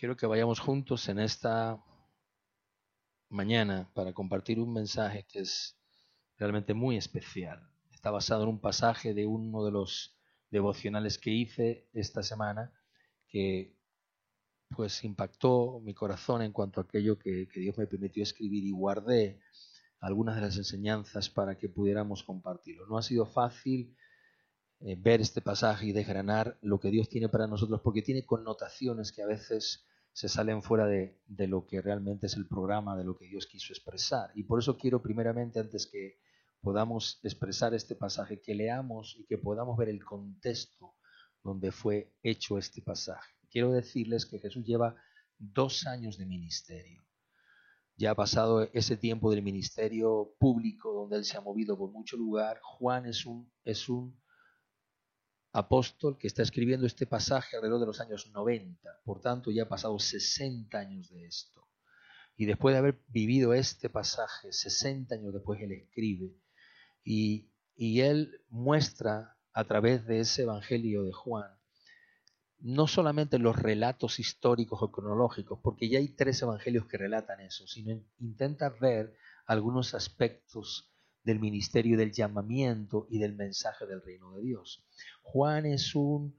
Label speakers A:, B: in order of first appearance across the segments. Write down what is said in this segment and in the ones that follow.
A: Quiero que vayamos juntos en esta mañana para compartir un mensaje que es realmente muy especial. Está basado en un pasaje de uno de los devocionales que hice esta semana que pues impactó mi corazón en cuanto a aquello que Dios me permitió escribir, y guardé algunas de las enseñanzas para que pudiéramos compartirlo. No ha sido fácil ver este pasaje y desgranar lo que Dios tiene para nosotros, porque tiene connotaciones que a veces se salen fuera de lo que realmente es el programa, de lo que Dios quiso expresar. Y por eso quiero primeramente, antes que podamos expresar este pasaje, que leamos y que podamos ver el contexto donde fue hecho este pasaje. Quiero decirles que Jesús lleva 2 años de ministerio. Ya ha pasado ese tiempo del ministerio público donde Él se ha movido por mucho lugar. Juan es un apóstol que está escribiendo este pasaje alrededor de los años 90. Por tanto, ya ha pasado 60 años de esto. Y después de haber vivido este pasaje, 60 años después, Él escribe. Y Él muestra a través de ese evangelio de Juan no solamente los relatos históricos o cronológicos, porque ya hay 3 evangelios que relatan eso, sino intenta ver algunos aspectos del ministerio, del llamamiento y del mensaje del reino de Dios. Juan es un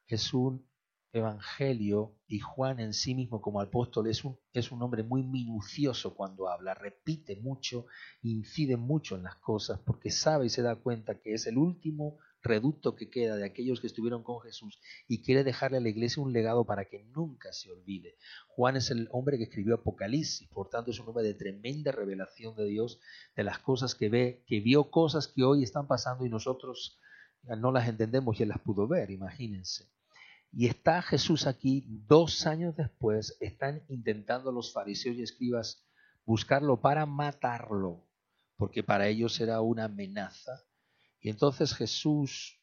A: evangelio, y Juan en sí mismo como apóstol es un hombre muy minucioso cuando habla, repite mucho, incide mucho en las cosas, porque sabe y se da cuenta que es el último reducto que queda de aquellos que estuvieron con Jesús, y quiere dejarle a la iglesia un legado para que nunca se olvide. Juan es el hombre que escribió Apocalipsis, por tanto es un hombre de tremenda revelación de Dios, de las cosas que ve, que vio cosas que hoy están pasando y nosotros no las entendemos, y él las pudo ver, imagínense. Y está Jesús aquí 2 años después. Están intentando los fariseos y escribas buscarlo para matarlo, porque para ellos era una amenaza. Y entonces Jesús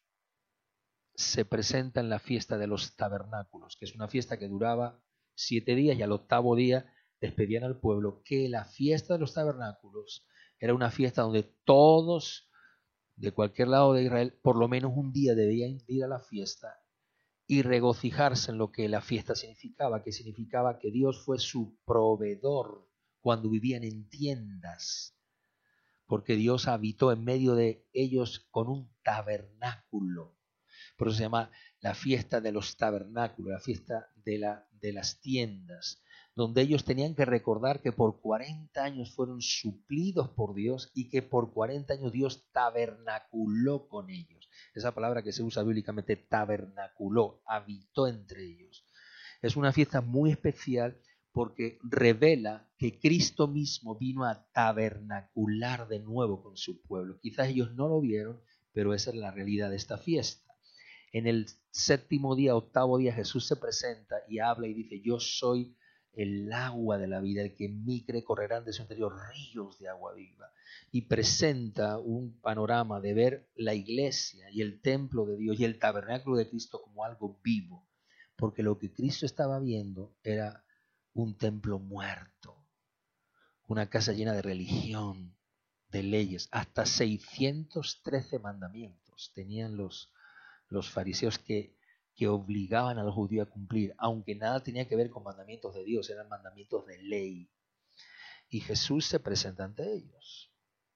A: se presenta en la fiesta de los tabernáculos, que es una fiesta que duraba 7 días, y al 8º día despedían al pueblo. Que la fiesta de los tabernáculos era una fiesta donde todos de cualquier lado de Israel por lo menos un día debían ir a la fiesta y regocijarse en lo que la fiesta significaba, que significaba que Dios fue su proveedor cuando vivían en tiendas, porque Dios habitó en medio de ellos con un tabernáculo. Por eso se llama la fiesta de los tabernáculos, la fiesta de las tiendas, donde ellos tenían que recordar que por 40 años fueron suplidos por Dios y que por 40 años Dios tabernaculó con ellos. Esa palabra que se usa bíblicamente, tabernaculó, habitó entre ellos. Es una fiesta muy especial porque revela que Cristo mismo vino a tabernacular de nuevo con su pueblo. Quizás ellos no lo vieron, pero esa es la realidad de esta fiesta. En el 7º día, 8º día, Jesús se presenta y habla y dice: yo soy el agua de la vida, el que en mí cree correrán de su interior ríos de agua viva. Y presenta un panorama de ver la iglesia y el templo de Dios y el tabernáculo de Cristo como algo vivo, porque lo que Cristo estaba viendo era un templo muerto, una casa llena de religión, de leyes. Hasta 613 mandamientos tenían los fariseos que obligaban al judío a cumplir, aunque nada tenía que ver con mandamientos de Dios, eran mandamientos de ley. Y Jesús se presenta ante ellos.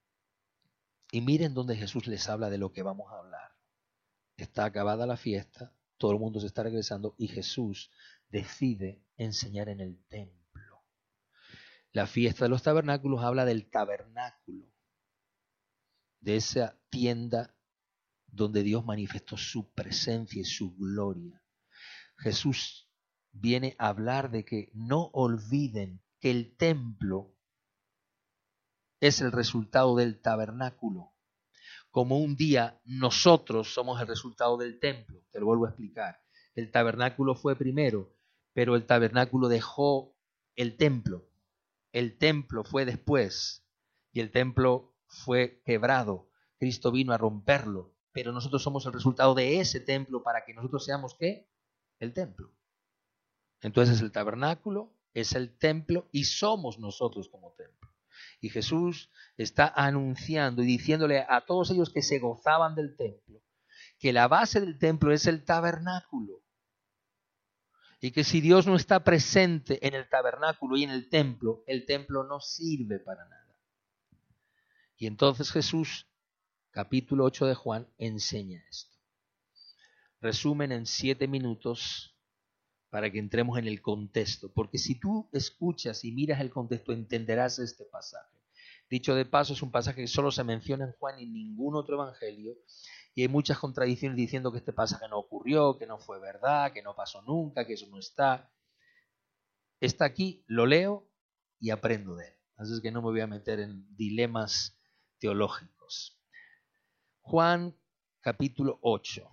A: Y miren donde Jesús les habla de lo que vamos a hablar. Está acabada la fiesta, todo el mundo se está regresando y Jesús decide enseñar en el templo. La fiesta de los tabernáculos habla del tabernáculo, de esa tienda donde Dios manifestó su presencia y su gloria. Jesús viene a hablar de que no olviden que el templo es el resultado del tabernáculo. Como un día nosotros somos el resultado del templo. Te lo vuelvo a explicar. El tabernáculo fue primero, pero el tabernáculo dejó el templo. El templo fue después y el templo fue quebrado. Cristo vino a romperlo, pero nosotros somos el resultado de ese templo para que nosotros seamos ¿qué? El templo. Entonces el tabernáculo es el templo y somos nosotros como templo. Y Jesús está anunciando y diciéndole a todos ellos que se gozaban del templo, que la base del templo es el tabernáculo. Y que si Dios no está presente en el tabernáculo y en el templo no sirve para nada. Y entonces Jesús, capítulo 8 de Juan, enseña esto. Resumen en 7 minutos para que entremos en el contexto. Porque si tú escuchas y miras el contexto, entenderás este pasaje. Dicho de paso, es un pasaje que solo se menciona en Juan y en ningún otro evangelio. Y hay muchas contradicciones diciendo que este pasaje no ocurrió, que no fue verdad, que no pasó nunca, que eso no está. Está aquí, lo leo y aprendo de él. Así es que no me voy a meter en dilemas teológicos. Juan capítulo 8,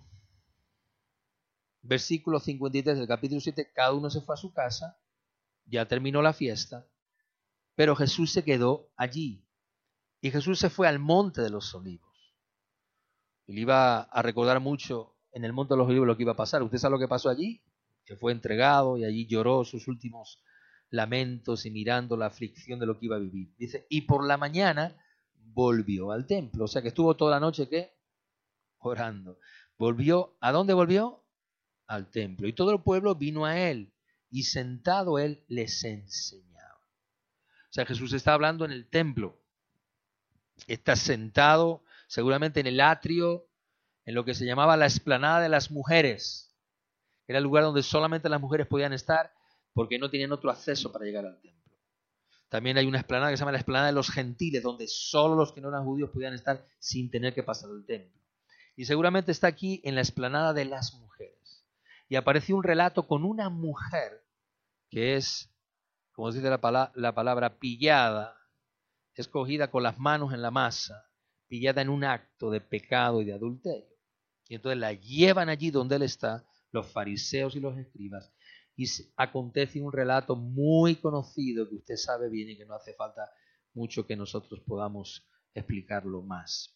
A: versículo 53 del capítulo 7, cada uno se fue a su casa, ya terminó la fiesta, pero Jesús se quedó allí. Y Jesús se fue al monte de los olivos. Y le iba a recordar mucho en el monte de los olivos lo que iba a pasar. ¿Usted sabe lo que pasó allí? Que fue entregado y allí lloró sus últimos lamentos y mirando la aflicción de lo que iba a vivir. Dice, y por la mañana volvió al templo. O sea que estuvo toda la noche, ¿qué? Orando. Volvió, ¿a dónde volvió? Al templo. Y todo el pueblo vino a él. Y sentado él les enseñaba. O sea, Jesús está hablando en el templo. Está sentado seguramente en el atrio, en lo que se llamaba la explanada de las mujeres. Era el lugar donde solamente las mujeres podían estar porque no tenían otro acceso para llegar al templo. También hay una explanada que se llama la explanada de los gentiles, donde solo los que no eran judíos podían estar sin tener que pasar el templo. Y seguramente está aquí en la explanada de las mujeres. Y apareció un relato con una mujer que es, como dice la palabra, pillada, escogida con las manos en la masa, pillada en un acto de pecado y de adulterio. Y entonces la llevan allí donde él está, los fariseos y los escribas, y acontece un relato muy conocido que usted sabe bien y que no hace falta mucho que nosotros podamos explicarlo más.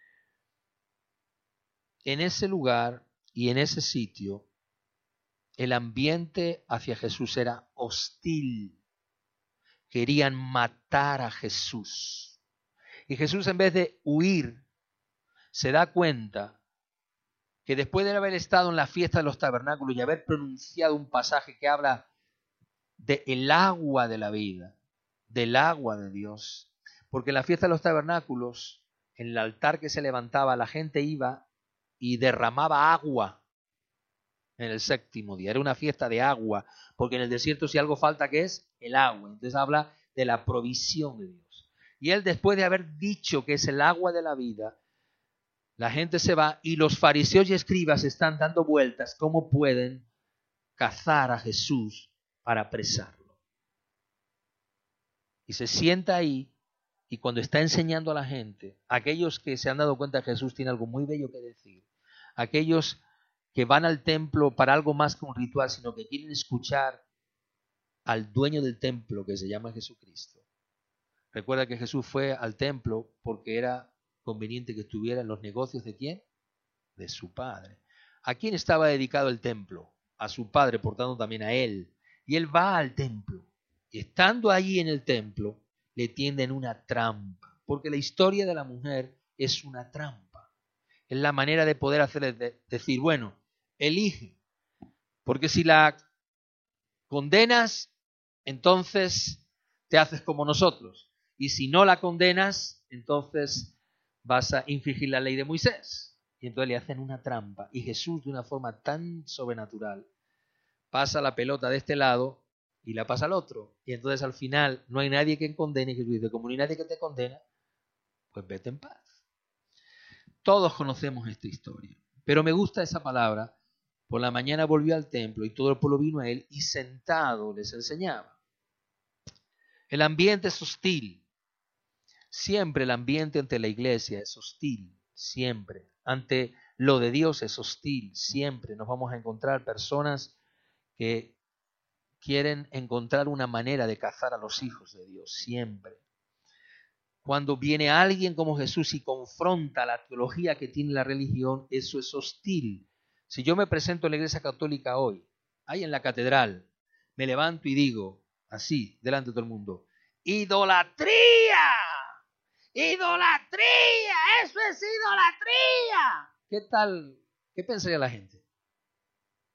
A: En ese lugar y en ese sitio, el ambiente hacia Jesús era hostil. Querían matar a Jesús. Y Jesús, en vez de huir, se da cuenta que después de haber estado en la fiesta de los tabernáculos y haber pronunciado un pasaje que habla del agua de la vida, del agua de Dios, porque en la fiesta de los tabernáculos, en el altar que se levantaba, la gente iba y derramaba agua en el séptimo día. Era una fiesta de agua, porque en el desierto si algo falta, ¿qué es? El agua. Entonces habla de la provisión de Dios. Y él, después de haber dicho que es el agua de la vida, la gente se va y los fariseos y escribas están dando vueltas cómo pueden cazar a Jesús para apresarlo. Y se sienta ahí y cuando está enseñando a la gente, aquellos que se han dado cuenta que Jesús tiene algo muy bello que decir, aquellos que van al templo para algo más que un ritual, sino que quieren escuchar al dueño del templo que se llama Jesucristo. Recuerda que Jesús fue al templo porque era conveniente que estuviera en los negocios ¿de quién? De su Padre. ¿A quién estaba dedicado el templo? A su Padre, por tanto también a él. Y él va al templo. Y estando allí en el templo, le tienden una trampa. Porque la historia de la mujer es una trampa. Es la manera de poder hacerle decir, bueno, elige. Porque si la condenas, entonces te haces como nosotros. Y si no la condenas, entonces vas a infringir la ley de Moisés. Y entonces le hacen una trampa. Y Jesús, de una forma tan sobrenatural, pasa la pelota de este lado y la pasa al otro. Y entonces al final no hay nadie que condene. Y Jesús dice, como no hay nadie que te condena, pues vete en paz. Todos conocemos esta historia. Pero me gusta esa palabra. Por la mañana volvió al templo y todo el pueblo vino a él y sentado les enseñaba. El ambiente es hostil. Siempre el ambiente ante la iglesia es hostil. Siempre. Ante lo de Dios es hostil. Siempre nos vamos a encontrar personas que quieren encontrar una manera de cazar a los hijos de Dios. Siempre. Cuando viene alguien como Jesús y confronta la teología que tiene la religión, eso es hostil. Si yo me presento en la iglesia católica hoy, ahí en la catedral, me levanto y digo, así, delante de todo el mundo, ¡idolatría! ¡Idolatría! ¡Eso es idolatría! ¿Qué tal? ¿Qué pensaría la gente?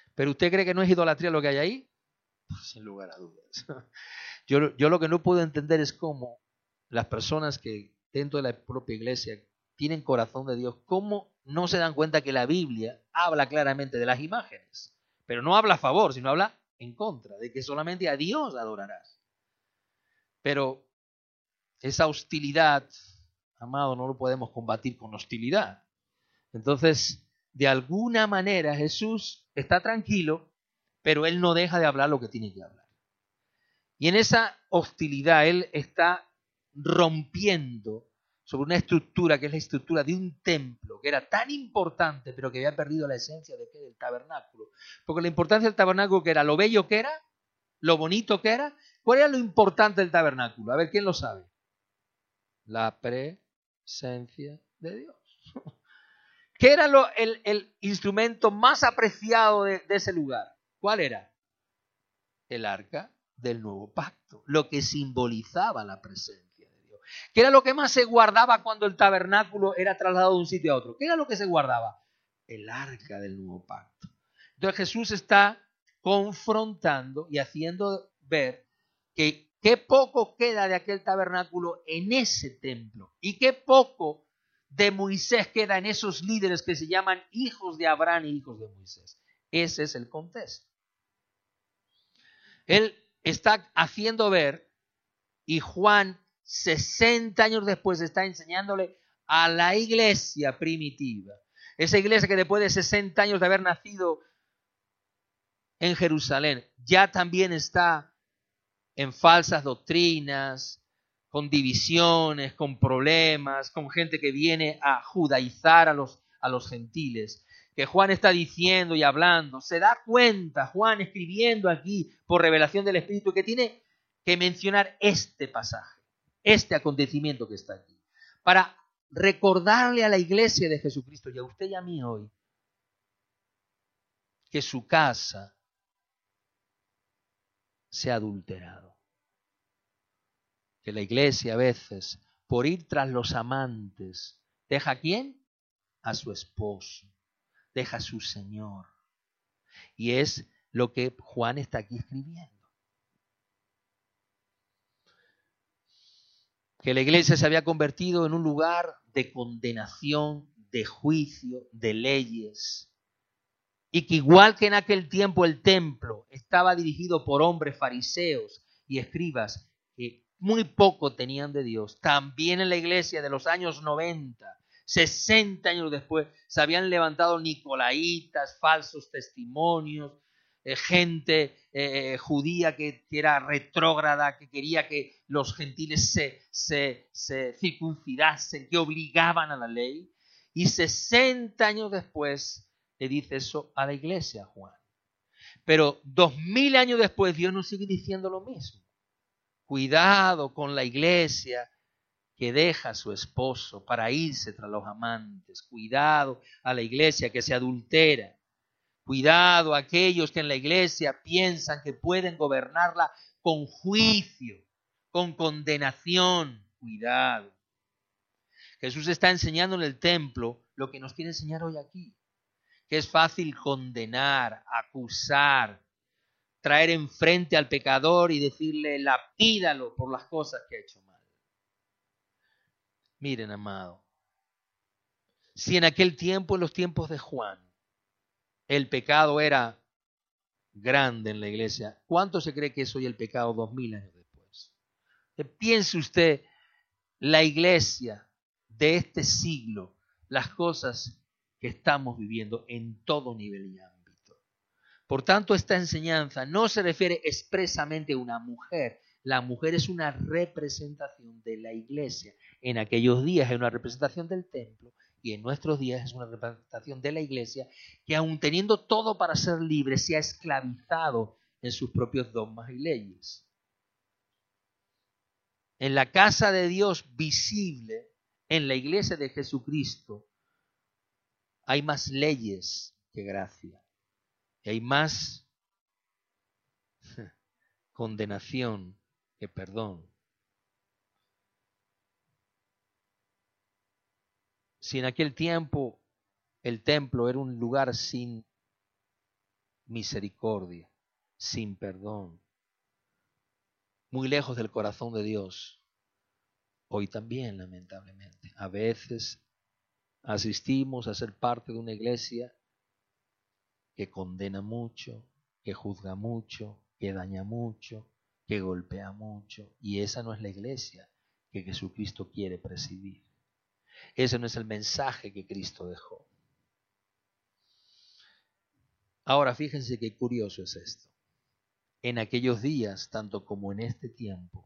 A: ¿Pero usted cree que no es idolatría lo que hay ahí? Pues sin lugar a dudas. Yo lo que no puedo entender es cómo las personas que dentro de la propia iglesia tienen corazón de Dios, cómo no se dan cuenta que la Biblia habla claramente de las imágenes, pero no habla a favor, sino habla en contra, de que solamente a Dios adorarás. Pero esa hostilidad, amado, no lo podemos combatir con hostilidad. Entonces, de alguna manera Jesús está tranquilo, pero él no deja de hablar lo que tiene que hablar. Y en esa hostilidad él está rompiendo sobre una estructura que es la estructura de un templo, que era tan importante, pero que había perdido la esencia de del tabernáculo. Porque la importancia del tabernáculo, que era lo bello que era, lo bonito que era. ¿Cuál era lo importante del tabernáculo? A ver, ¿quién lo sabe? La presencia de Dios. ¿Qué era el instrumento más apreciado de ese lugar? ¿Cuál era? El arca del nuevo pacto, lo que simbolizaba la presencia de Dios. ¿Qué era lo que más se guardaba cuando el tabernáculo era trasladado de un sitio a otro? ¿Qué era lo que se guardaba? El arca del nuevo pacto. Entonces Jesús está confrontando y haciendo ver que qué poco queda de aquel tabernáculo en ese templo y qué poco de Moisés queda en esos líderes que se llaman hijos de Abraham y hijos de Moisés. Ese es el contexto. Él está haciendo ver, y Juan 60 años después está enseñándole a la iglesia primitiva, esa iglesia que después de 60 años de haber nacido en Jerusalén, ya también está en falsas doctrinas, con divisiones, con problemas, con gente que viene a judaizar a los gentiles. Que Juan está diciendo y hablando, se da cuenta, Juan escribiendo aquí por revelación del Espíritu, que tiene que mencionar este pasaje, este acontecimiento que está aquí, para recordarle a la iglesia de Jesucristo y a usted y a mí hoy que su casa se ha adulterado. Que la iglesia a veces, por ir tras los amantes, ¿deja a quién? A su esposo, deja a su Señor. Y es lo que Juan está aquí escribiendo. Que la iglesia se había convertido en un lugar de condenación, de juicio, de leyes. Y que igual que en aquel tiempo el templo estaba dirigido por hombres fariseos y escribas que muy poco tenían de Dios, también en la iglesia de los años 90, 60 años después, se habían levantado nicolaitas, falsos testimonios, gente judía que era retrógrada, que quería que los gentiles se circuncidasen, que obligaban a la ley. Y 60 años después le dice eso a la iglesia, Juan. Pero 2000 años después Dios nos sigue diciendo lo mismo. Cuidado con la iglesia que deja a su esposo para irse tras los amantes. Cuidado a la iglesia que se adultera. Cuidado a aquellos que en la iglesia piensan que pueden gobernarla con juicio, con condenación. Cuidado. Jesús está enseñando en el templo lo que nos quiere enseñar hoy aquí. Que es fácil condenar, acusar, traer enfrente al pecador y decirle lapídalo por las cosas que ha hecho mal. Miren, amado, si en aquel tiempo, en los tiempos de Juan, el pecado era grande en la iglesia, ¿cuánto se cree que es hoy el pecado 2000 años después? Piense usted, la iglesia de este siglo, las cosas que estamos viviendo en todo nivel y ámbito. Por tanto, esta enseñanza no se refiere expresamente a una mujer. La mujer es una representación de la iglesia. En aquellos días es una representación del templo y en nuestros días es una representación de la iglesia que aun teniendo todo para ser libre se ha esclavizado en sus propios dogmas y leyes. En la casa de Dios visible, en la iglesia de Jesucristo, hay más leyes que gracia. Y hay más condenación que perdón. Si en aquel tiempo el templo era un lugar sin misericordia, sin perdón, muy lejos del corazón de Dios. Hoy también, lamentablemente, a veces asistimos a ser parte de una iglesia que condena mucho, que juzga mucho, que daña mucho, que golpea mucho, y esa no es la iglesia que Jesucristo quiere presidir. Ese no es el mensaje que Cristo dejó. Ahora fíjense qué curioso es esto. En aquellos días, tanto como en este tiempo,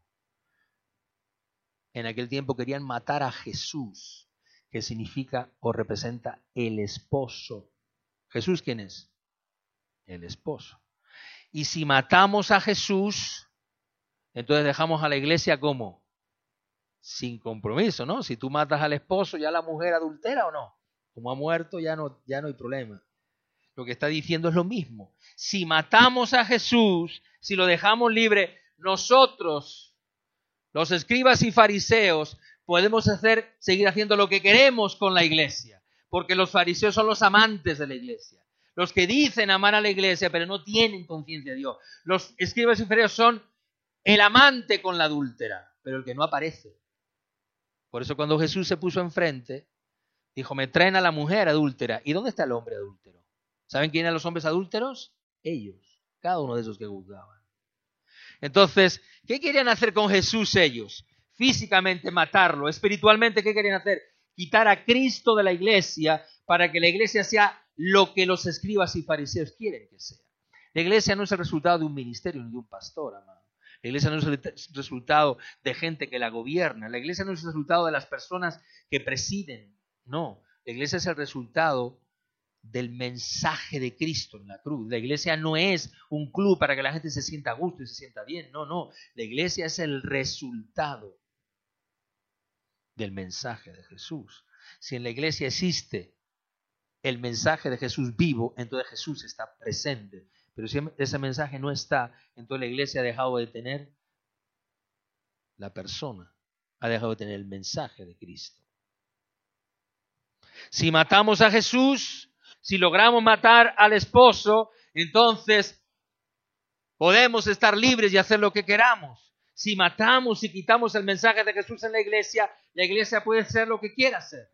A: en aquel tiempo querían matar a Jesús, que significa o representa el esposo. ¿Jesús quién es? El esposo. Y si matamos a Jesús, entonces dejamos a la iglesia como sin compromiso, ¿no? Si tú matas al esposo, ya la mujer adultera o no. Como ha muerto, ya no hay problema. Lo que está diciendo es lo mismo. Si matamos a Jesús, si lo dejamos libre, nosotros, los escribas y fariseos, podemos seguir haciendo lo que queremos con la iglesia. Porque los fariseos son los amantes de la iglesia. Los que dicen amar a la iglesia, pero no tienen conciencia de Dios. Los escribas y fariseos son el amante con la adúltera, pero el que no aparece. Por eso cuando Jesús se puso enfrente, dijo, me traen a la mujer adúltera. ¿Y dónde está el hombre adúltero? ¿Saben quién eran los hombres adúlteros? Ellos, cada uno de esos que juzgaban. Entonces, ¿qué querían hacer con Jesús ellos? Físicamente matarlo. Espiritualmente, ¿qué querían hacer? Quitar a Cristo de la iglesia para que la iglesia sea lo que los escribas y fariseos quieren que sea. La iglesia no es el resultado de un ministerio ni de un pastor, amado. La iglesia no es el resultado de gente que la gobierna. La iglesia no es el resultado de las personas que presiden. No, la iglesia es el resultado del mensaje de Cristo en la cruz. La iglesia no es un club para que la gente se sienta a gusto y se sienta bien. No. La iglesia es el resultado del mensaje de Jesús. Si en la iglesia existe el mensaje de Jesús vivo, entonces Jesús está presente. Pero si ese mensaje no está, entonces la iglesia ha dejado de tener la persona, ha dejado de tener el mensaje de Cristo. Si matamos a Jesús, si logramos matar al esposo, entonces podemos estar libres y hacer lo que queramos. Si matamos y quitamos el mensaje de Jesús en la iglesia puede hacer lo que quiera hacer.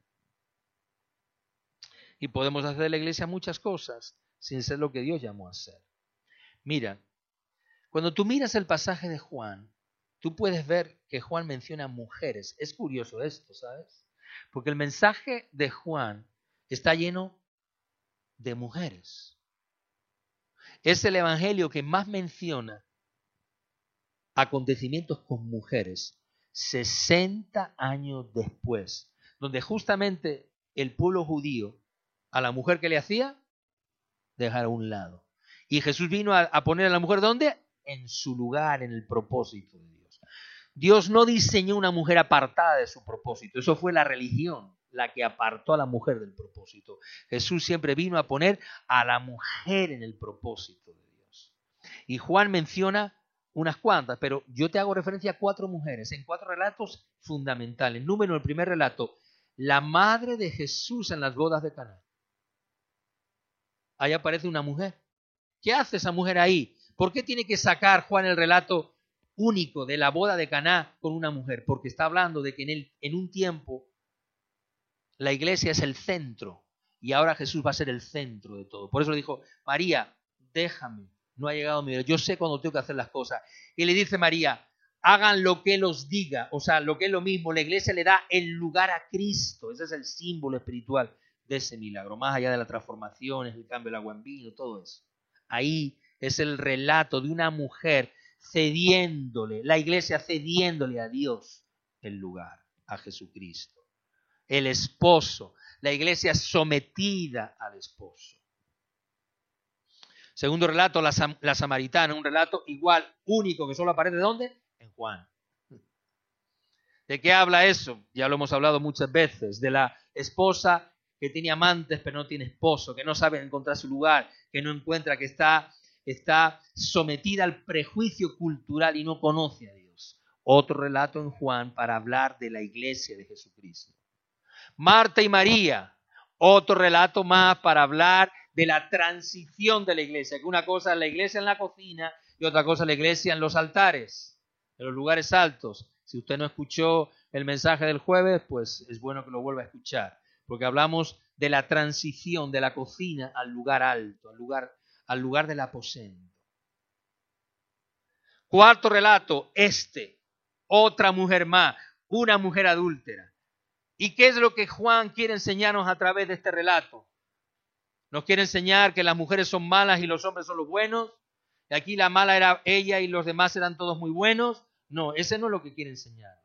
A: Y podemos hacer de la iglesia muchas cosas sin ser lo que Dios llamó a hacer. Mira, cuando tú miras el pasaje de Juan, tú puedes ver que Juan menciona mujeres. Es curioso esto, ¿sabes? Porque el mensaje de Juan está lleno de mujeres. Es el evangelio que más menciona acontecimientos con mujeres 60 años después, donde justamente el pueblo judío a la mujer que le hacía dejar a un lado. Y Jesús vino a poner a la mujer ¿dónde? En su lugar, en el propósito de Dios. Dios no diseñó una mujer apartada de su propósito. Eso fue la religión la que apartó a la mujer del propósito. Jesús siempre vino a poner a la mujer en el propósito de Dios. Y Juan menciona unas cuantas, pero yo te hago referencia a 4 mujeres en 4 relatos fundamentales. Número, el primer relato, la madre de Jesús en las bodas de Caná. Ahí aparece una mujer. ¿Qué hace esa mujer ahí? ¿Por qué tiene que sacar Juan el relato único de la boda de Caná con una mujer? Porque está hablando de que en un tiempo la iglesia es el centro y ahora Jesús va a ser el centro de todo. Por eso le dijo, María, déjame, no ha llegado mi hora, yo sé cuándo tengo que hacer las cosas. Y le dice María, hagan lo que Él os diga, o sea, lo que es lo mismo, la iglesia le da el lugar a Cristo, ese es el símbolo espiritual de ese milagro, más allá de la transformación, el cambio del agua en vino, todo eso. Ahí es el relato de una mujer cediéndole, la iglesia cediéndole a Dios el lugar, a Jesucristo. El esposo, la iglesia sometida al esposo. Segundo relato, la samaritana, un relato igual, único, que solo aparece ¿dónde? En Juan. ¿De qué habla eso? Ya lo hemos hablado muchas veces, de la esposa que tiene amantes pero no tiene esposo, que no sabe encontrar su lugar, que no encuentra, que está sometida al prejuicio cultural y no conoce a Dios. Otro relato en Juan para hablar de la iglesia de Jesucristo. Marta y María, otro relato más para hablar de la transición de la iglesia, que una cosa es la iglesia en la cocina y otra cosa es la iglesia en los altares, en los lugares altos. Si usted no escuchó el mensaje del jueves, pues es bueno que lo vuelva a escuchar, porque hablamos de la transición de la cocina al lugar alto, al lugar del aposento. Cuarto relato, otra mujer más, una mujer adúltera. ¿Y qué es lo que Juan quiere enseñarnos a través de este relato? ¿Nos quiere enseñar que las mujeres son malas y los hombres son los buenos? ¿Y aquí la mala era ella y los demás eran todos muy buenos? No, ese no es lo que quiere enseñarnos.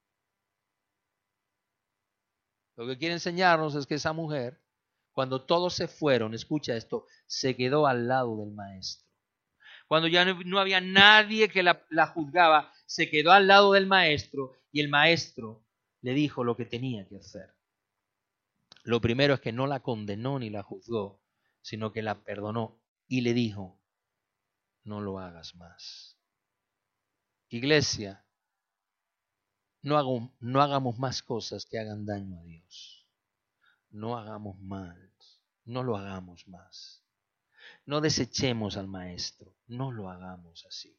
A: Lo que quiere enseñarnos es que esa mujer, cuando todos se fueron, escucha esto, se quedó al lado del maestro. Cuando ya no había nadie que la juzgaba, se quedó al lado del maestro y el maestro le dijo lo que tenía que hacer. Lo primero es que no la condenó ni la juzgó, sino que la perdonó y le dijo, no lo hagas más. Iglesia, no hagamos más cosas que hagan daño a Dios. No hagamos mal, no lo hagamos más. No desechemos al maestro, no lo hagamos así.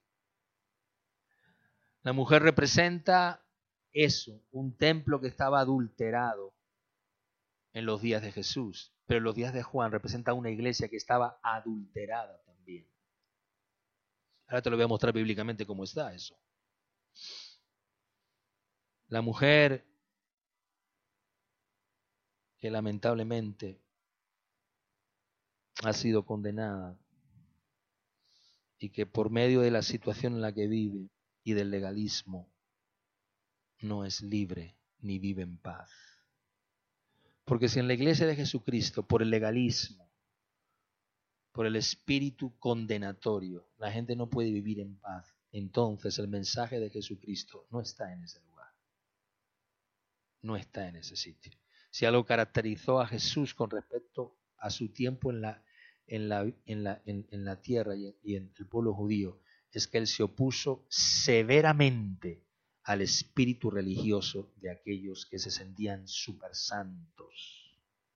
A: La mujer representa eso, un templo que estaba adulterado en los días de Jesús, pero en los días de Juan representa una iglesia que estaba adulterada también. Ahora te lo voy a mostrar bíblicamente cómo está eso. La mujer que lamentablemente ha sido condenada y que por medio de la situación en la que vive y del legalismo no es libre ni vive en paz. Porque si en la iglesia de Jesucristo, por el legalismo, por el espíritu condenatorio, la gente no puede vivir en paz, entonces el mensaje de Jesucristo no está en ese lugar. No está en ese sitio. Si algo caracterizó a Jesús con respecto a su tiempo en la tierra y en el pueblo judío, es que él se opuso severamente al espíritu religioso de aquellos que se sentían super santos,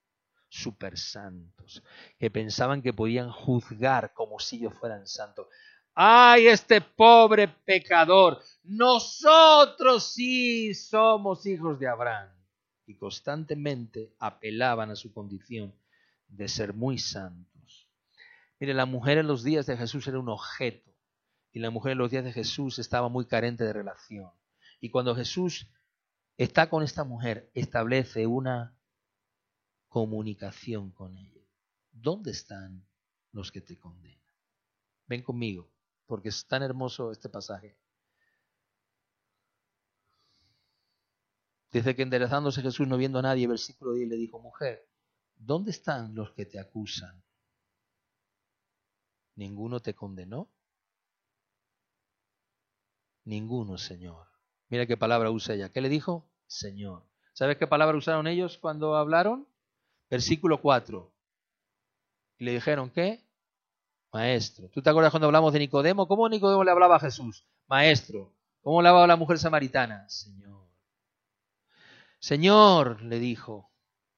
A: que pensaban que podían juzgar como si ellos fueran santos. ¡Ay, este pobre pecador! Nosotros sí somos hijos de Abraham. Y constantemente apelaban a su condición de ser muy santos. Mire, la mujer en los días de Jesús era un objeto. Y la mujer en los días de Jesús estaba muy carente de relación. Y cuando Jesús está con esta mujer, establece una comunicación con ella. ¿Dónde están los que te condenan? Ven conmigo, porque es tan hermoso este pasaje. Dice que enderezándose Jesús, no viendo a nadie, versículo 10, le dijo, mujer, ¿dónde están los que te acusan? ¿Ninguno te condenó? Ninguno, Señor. Mira qué palabra usa ella. ¿Qué le dijo? Señor. ¿Sabes qué palabra usaron ellos cuando hablaron? Versículo 4. Y le dijeron, ¿qué? Maestro. ¿Tú te acuerdas cuando hablamos de Nicodemo? ¿Cómo Nicodemo le hablaba a Jesús? Maestro. ¿Cómo le hablaba a la mujer samaritana? Señor. Señor, le dijo.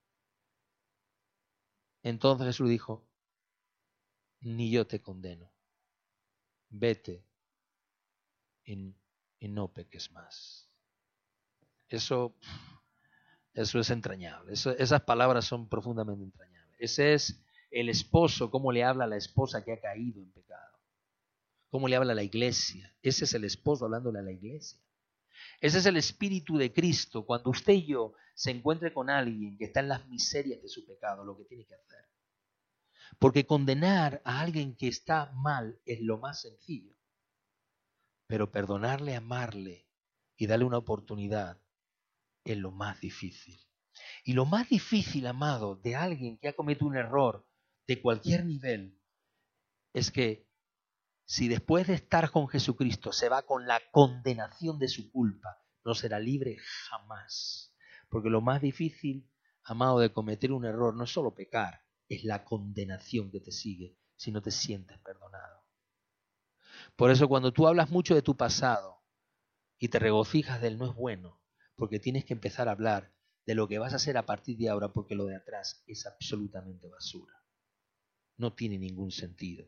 A: Entonces Jesús dijo, ni yo te condeno. Vete y no peques más. Eso es entrañable. Esas palabras son profundamente entrañables. Ese es el esposo, cómo le habla a la esposa que ha caído en pecado. Cómo le habla a la iglesia. Ese es el esposo hablándole a la iglesia. Ese es el espíritu de Cristo. Cuando usted y yo se encuentre con alguien que está en las miserias de su pecado, lo que tiene que hacer. Porque condenar a alguien que está mal es lo más sencillo. Pero perdonarle, amarle y darle una oportunidad es lo más difícil. Y lo más difícil, amado, de alguien que ha cometido un error de cualquier nivel, es que si después de estar con Jesucristo se va con la condenación de su culpa, no será libre jamás. Porque lo más difícil, amado, de cometer un error no es solo pecar, es la condenación que te sigue si no te sientes perdonado. Por eso cuando tú hablas mucho de tu pasado y te regocijas de él, no es bueno, porque tienes que empezar a hablar de lo que vas a hacer a partir de ahora, porque lo de atrás es absolutamente basura. no tiene ningún sentido.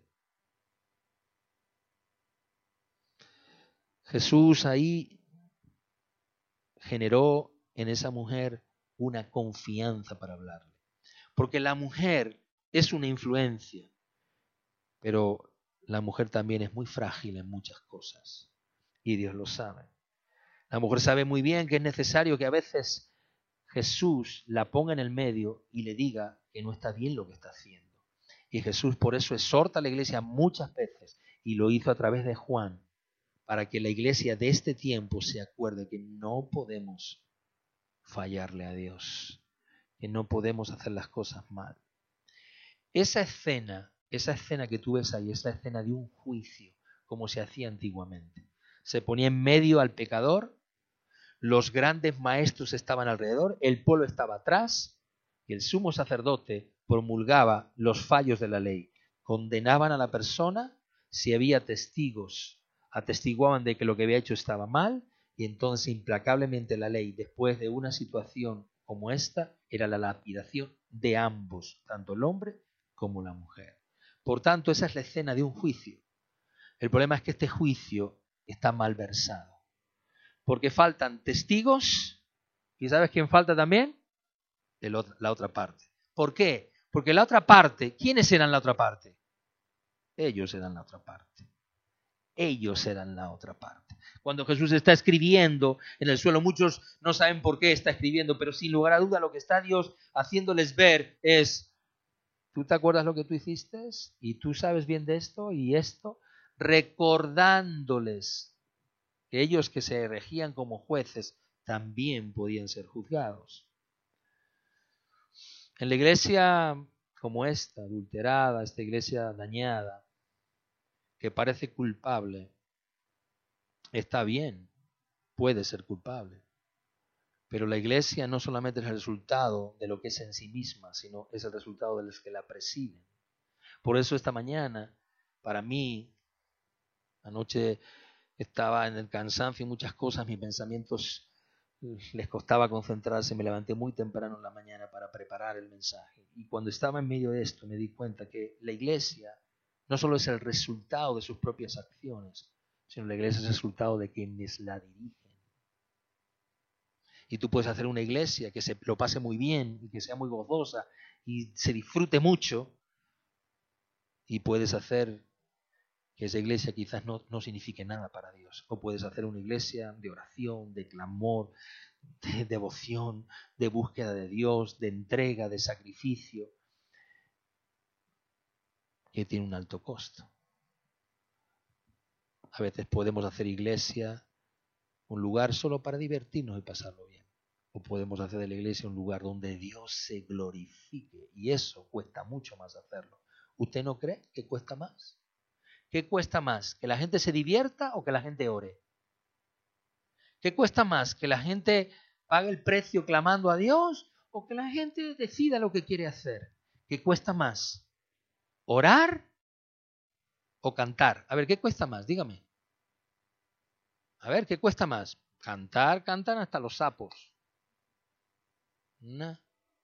A: Jesús ahí generó en esa mujer una confianza para hablarle. Porque la mujer es una influencia, pero la mujer también es muy frágil en muchas cosas. Y Dios lo sabe. La mujer sabe muy bien que es necesario que a veces Jesús la ponga en el medio y le diga que no está bien lo que está haciendo. Y Jesús por eso exhorta a la iglesia muchas veces, y lo hizo a través de Juan, para que la iglesia de este tiempo se acuerde que no podemos fallarle a Dios, que no podemos hacer las cosas mal. Esa escena que tú ves ahí, es la escena de un juicio, como se hacía antiguamente. Se ponía en medio al pecador, los grandes maestros estaban alrededor, el pueblo estaba atrás, y el sumo sacerdote promulgaba los fallos de la ley. Condenaban a la persona, si había testigos, atestiguaban de que lo que había hecho estaba mal, y entonces implacablemente la ley, después de una situación como esta, era la lapidación de ambos, tanto el hombre como la mujer. Por tanto, esa es la escena de un juicio. El problema es que este juicio está mal versado, porque faltan testigos, ¿y sabes quién falta también? La otra parte. ¿Por qué? Porque la otra parte, ¿quiénes eran la otra parte? Ellos eran la otra parte. Ellos eran la otra parte. Cuando Jesús está escribiendo en el suelo, muchos no saben por qué está escribiendo, pero sin lugar a duda lo que está Dios haciéndoles ver es: ¿tú te acuerdas lo que tú hiciste? ¿Y tú sabes bien de esto y esto? Recordándoles que ellos que se regían como jueces también podían ser juzgados. En la iglesia como esta, adulterada, esta iglesia dañada, que parece culpable, está bien, puede ser culpable. Pero la iglesia no solamente es el resultado de lo que es en sí misma, sino es el resultado de los que la presiden. Por eso esta mañana, para mí, anoche estaba en el cansancio y muchas cosas, mis pensamientos les costaba concentrarse, me levanté muy temprano en la mañana para preparar el mensaje. Y cuando estaba en medio de esto me di cuenta que la iglesia no solo es el resultado de sus propias acciones, sino la iglesia es el resultado de quienes la dirigen. Y tú puedes hacer una iglesia que se lo pase muy bien y que sea muy gozosa y se disfrute mucho, y puedes hacer que esa iglesia quizás no signifique nada para Dios. O puedes hacer una iglesia de oración, de clamor, de devoción, de búsqueda de Dios, de entrega, de sacrificio, que tiene un alto costo. A veces podemos hacer iglesia un lugar solo para divertirnos y pasarlo bien. O podemos hacer de la iglesia un lugar donde Dios se glorifique, y eso cuesta mucho más hacerlo. ¿Usted no cree que cuesta más? ¿Qué cuesta más? ¿Que la gente se divierta o que la gente ore? ¿Qué cuesta más? ¿Que la gente pague el precio clamando a Dios o que la gente decida lo que quiere hacer? ¿Qué cuesta más? ¿Orar o cantar? A ver, ¿qué cuesta más? Dígame. A ver, ¿qué cuesta más? Cantar, cantan hasta los sapos. No.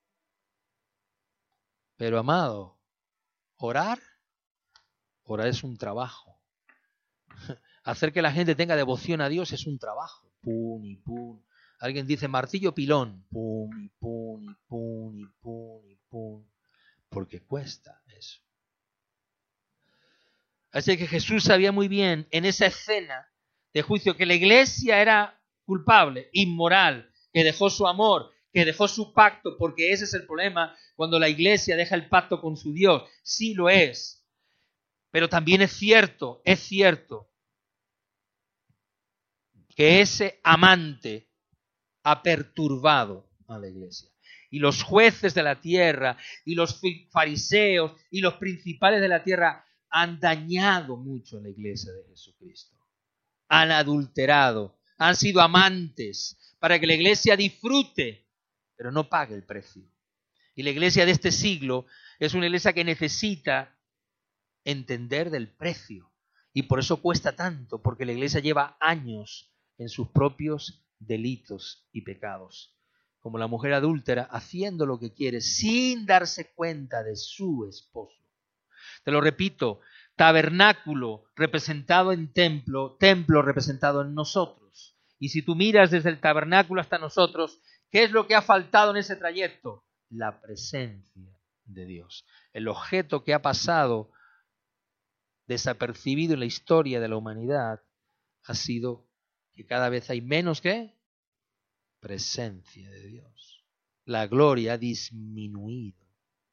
A: Pero amado, orar es un trabajo. Hacer que la gente tenga devoción a Dios es un trabajo. Pum y pum. Alguien dice martillo pilón. Pum y pum y pum y pum y pum. Porque cuesta eso. Así que Jesús sabía muy bien en esa escena de juicio que la iglesia era culpable, inmoral, que dejó su amor, que dejó su pacto, porque ese es el problema cuando la iglesia deja el pacto con su Dios. Sí lo es. Pero también es cierto que ese amante ha perturbado a la iglesia. Y los jueces de la tierra, y los fariseos, y los principales de la tierra han dañado mucho a la iglesia de Jesucristo. Han adulterado, han sido amantes para que la iglesia disfrute, pero no pague el precio. Y la iglesia de este siglo es una iglesia que necesita entender del precio. Y por eso cuesta tanto, porque la iglesia lleva años en sus propios delitos y pecados. Como la mujer adúltera, haciendo lo que quiere sin darse cuenta de su esposo. Te lo repito, tabernáculo representado en templo, templo representado en nosotros. Y si tú miras desde el tabernáculo hasta nosotros, ¿qué es lo que ha faltado en ese trayecto? La presencia de Dios. El objeto que ha pasado desapercibido en la historia de la humanidad ha sido que cada vez hay menos que presencia de Dios. La gloria ha disminuido.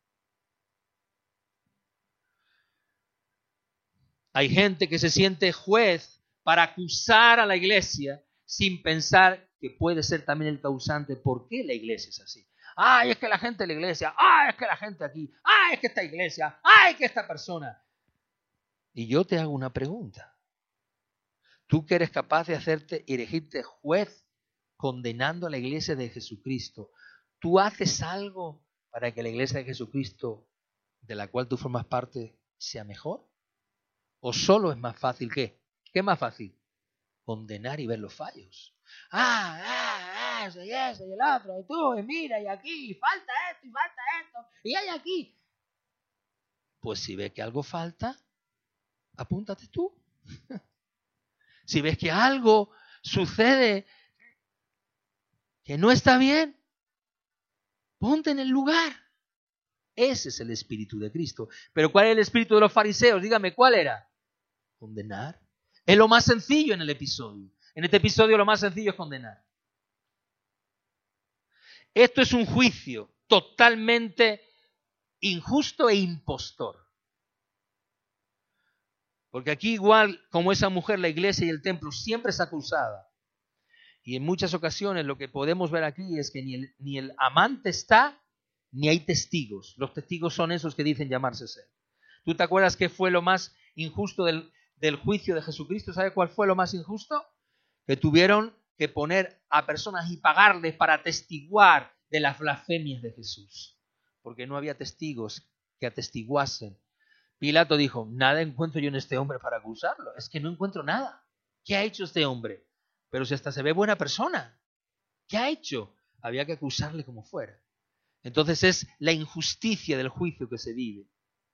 A: Hay gente que se siente juez para acusar a la iglesia sin pensar que puede ser también el causante por qué la iglesia es así. ¡Ay, es que la gente de la iglesia! ¡Ay, es que la gente aquí! ¡Ay, es que esta iglesia! ¡Ay, que esta persona! Y yo te hago una pregunta. Tú que eres capaz de erigirte juez condenando a la iglesia de Jesucristo, ¿tú haces algo para que la iglesia de Jesucristo, de la cual tú formas parte, sea mejor? ¿O solo es más fácil qué? ¿Qué es más fácil? Condenar y ver los fallos. Ese y ese y el otro, y tú, y mira, y aquí, y falta esto, y hay aquí. Pues si ves que algo falta, apúntate tú. Si ves que algo sucede que no está bien, ponte en el lugar. Ese es el espíritu de Cristo. Pero ¿cuál es el espíritu de los fariseos? Dígame, ¿cuál era? Condenar. Es lo más sencillo en el episodio. En este episodio lo más sencillo es condenar. Esto es un juicio totalmente injusto e impostor. Porque aquí igual como esa mujer, la iglesia y el templo siempre es acusada. Y en muchas ocasiones lo que podemos ver aquí es que ni el amante está, ni hay testigos. Los testigos son esos que dicen llamarse ser. ¿Tú te acuerdas qué fue lo más injusto del juicio de Jesucristo? ¿Sabes cuál fue lo más injusto? Que tuvieron que poner a personas y pagarles para atestiguar de las blasfemias de Jesús. Porque no había testigos que atestiguasen. Pilato dijo, nada encuentro yo en este hombre para acusarlo. Es que no encuentro nada. ¿Qué ha hecho este hombre? Pero si hasta se ve buena persona. ¿Qué ha hecho? Había que acusarle como fuera. Entonces es la injusticia del juicio que se vive.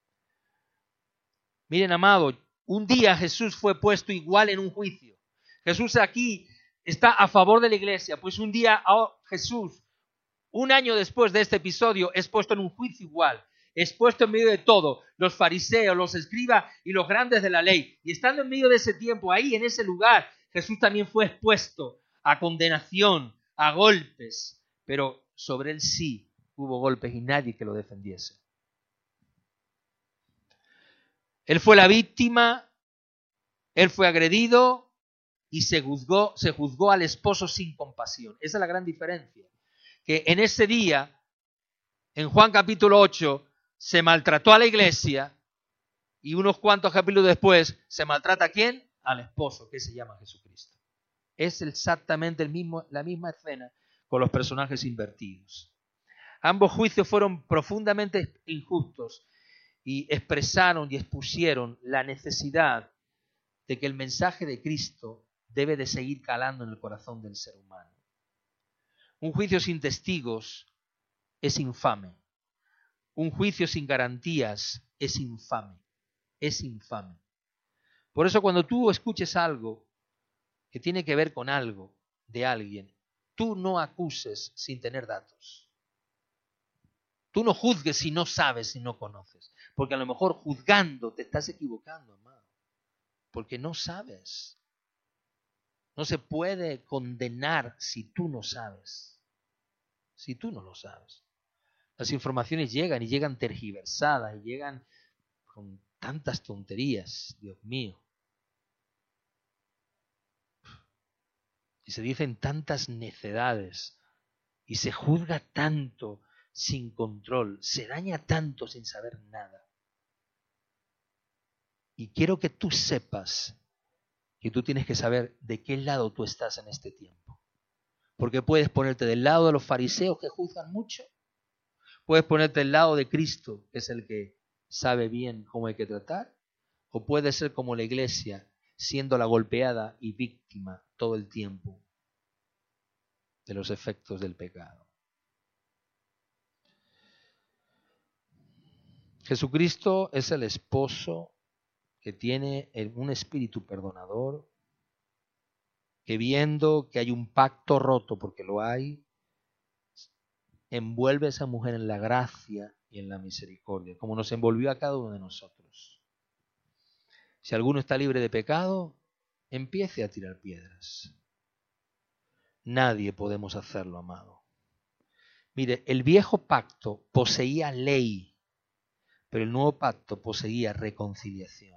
A: Miren, amado, un día Jesús fue puesto igual en un juicio. Jesús aquí está a favor de la iglesia, pues un día Jesús, un año después de este episodio, es puesto en un juicio igual. Es puesto en medio de todo, los fariseos, los escribas y los grandes de la ley. Y estando en medio de ese tiempo, ahí en ese lugar, Jesús también fue expuesto a condenación, a golpes. Pero sobre él sí hubo golpes y nadie que lo defendiese. Él fue la víctima, él fue agredido y se juzgó al esposo sin compasión. Esa es la gran diferencia. Que en ese día, en Juan capítulo 8, se maltrató a la iglesia y unos cuantos capítulos después se maltrata ¿a quién? Al esposo, que se llama Jesucristo. Es exactamente la misma escena con los personajes invertidos. Ambos juicios fueron profundamente injustos y expresaron y expusieron la necesidad de que el mensaje de Cristo debe de seguir calando en el corazón del ser humano. Un juicio sin testigos es infame. Un juicio sin garantías es infame. Es infame. Por eso cuando tú escuches algo que tiene que ver con algo de alguien, tú no acuses sin tener datos. Tú no juzgues si no sabes, si no conoces. Porque a lo mejor juzgando te estás equivocando, amado. Porque no sabes. No se puede condenar si tú no sabes. Si tú no lo sabes. Las informaciones llegan y llegan tergiversadas y llegan con tantas tonterías, Dios mío. Y se dicen tantas necedades y se juzga tanto sin control, se daña tanto sin saber nada. Y quiero que tú sepas que tú tienes que saber de qué lado tú estás en este tiempo. Porque puedes ponerte del lado de los fariseos que juzgan mucho, puedes ponerte del lado de Cristo, que es el que sabe bien cómo hay que tratar, o puedes ser como la iglesia, siendo la golpeada y víctima todo el tiempo de los efectos del pecado. Jesucristo es el esposo que tiene un espíritu perdonador, que viendo que hay un pacto roto, porque lo hay, envuelve a esa mujer en la gracia y en la misericordia, como nos envolvió a cada uno de nosotros. Si alguno está libre de pecado, empiece a tirar piedras. Nadie podemos hacerlo, amado. Mire, el viejo pacto poseía ley, pero el nuevo pacto poseía reconciliación.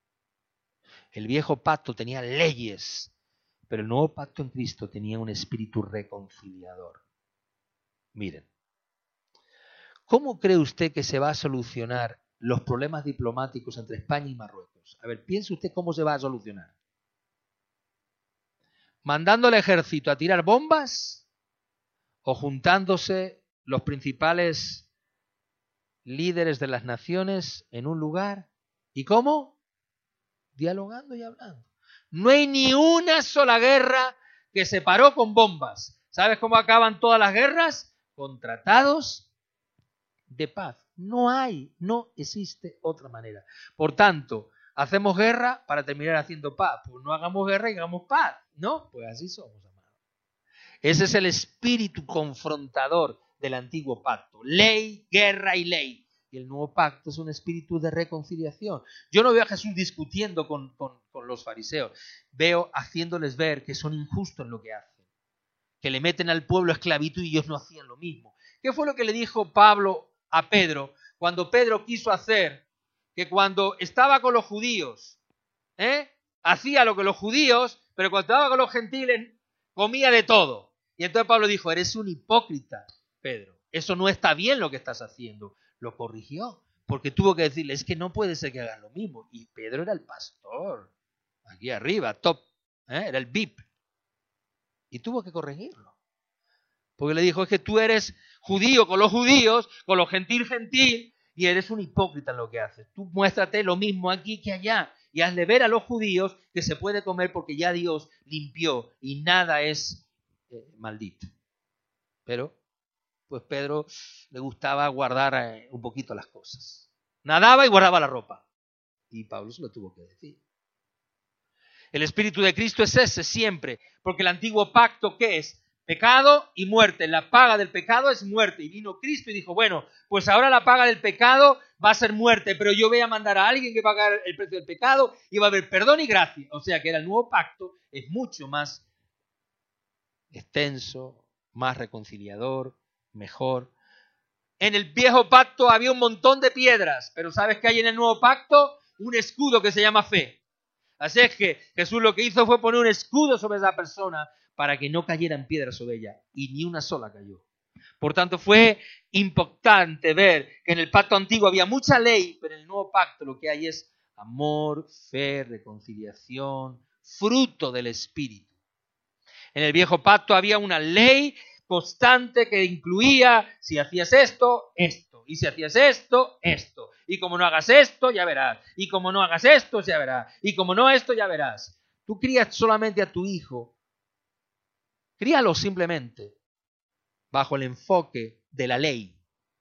A: El viejo pacto tenía leyes, pero el nuevo pacto en Cristo tenía un espíritu reconciliador. Miren, ¿cómo cree usted que se va a solucionar los problemas diplomáticos entre España y Marruecos? A ver, piense usted cómo se va a solucionar. ¿Mandando al ejército a tirar bombas o juntándose los principales líderes de las naciones en un lugar? ¿Y cómo? Dialogando y hablando. No hay ni una sola guerra que se paró con bombas. ¿Sabes cómo acaban todas las guerras? Con tratados de paz. No existe otra manera. Por tanto, hacemos guerra para terminar haciendo paz. Pues no hagamos guerra y hagamos paz, ¿no? Pues así somos, amados. Ese es el espíritu confrontador del antiguo pacto. Ley, guerra y ley. Y el nuevo pacto es un espíritu de reconciliación. Yo no veo a Jesús discutiendo con los fariseos. Veo haciéndoles ver que son injustos en lo que hacen. Que le meten al pueblo a esclavitud y ellos no hacían lo mismo. ¿Qué fue lo que le dijo Pablo a Pedro cuando Pedro quiso hacer? Que cuando estaba con los judíos, hacía lo que los judíos, pero cuando estaba con los gentiles comía de todo. Y entonces Pablo dijo, eres un hipócrita, Pedro. Eso no está bien lo que estás haciendo. Lo corrigió, porque tuvo que decirle, es que no puede ser que hagan lo mismo. Y Pedro era el pastor, aquí arriba, top, era el VIP. Y tuvo que corregirlo. Porque le dijo, es que tú eres judío con los gentil, y eres un hipócrita en lo que haces. Tú muéstrate lo mismo aquí que allá. Y hazle ver a los judíos que se puede comer porque ya Dios limpió y nada es maldito. Pero, pues Pedro le gustaba guardar un poquito las cosas. Nadaba y guardaba la ropa. Y Pablo se lo tuvo que decir. El Espíritu de Cristo es ese siempre, porque el antiguo pacto, ¿qué es? Pecado y muerte. La paga del pecado es muerte. Y vino Cristo y dijo, bueno, pues ahora la paga del pecado va a ser muerte, pero yo voy a mandar a alguien que va a pagar el precio del pecado y va a haber perdón y gracia. O sea que el nuevo pacto es mucho más extenso, más reconciliador, mejor. En el viejo pacto había un montón de piedras, pero ¿sabes qué hay en el nuevo pacto? Un escudo que se llama fe. Así es que Jesús lo que hizo fue poner un escudo sobre esa persona para que no cayeran piedras sobre ella, y ni una sola cayó. Por tanto, fue impactante ver que en el pacto antiguo había mucha ley, pero en el nuevo pacto lo que hay es amor, fe, reconciliación, fruto del Espíritu. En el viejo pacto había una ley constante que incluía, si hacías esto, esto. Y si hacías esto, esto. Y como no hagas esto, ya verás. Y como no hagas esto, ya verás. Y como no esto, ya verás. Tú crías solamente a tu hijo. Críalo simplemente bajo el enfoque de la ley.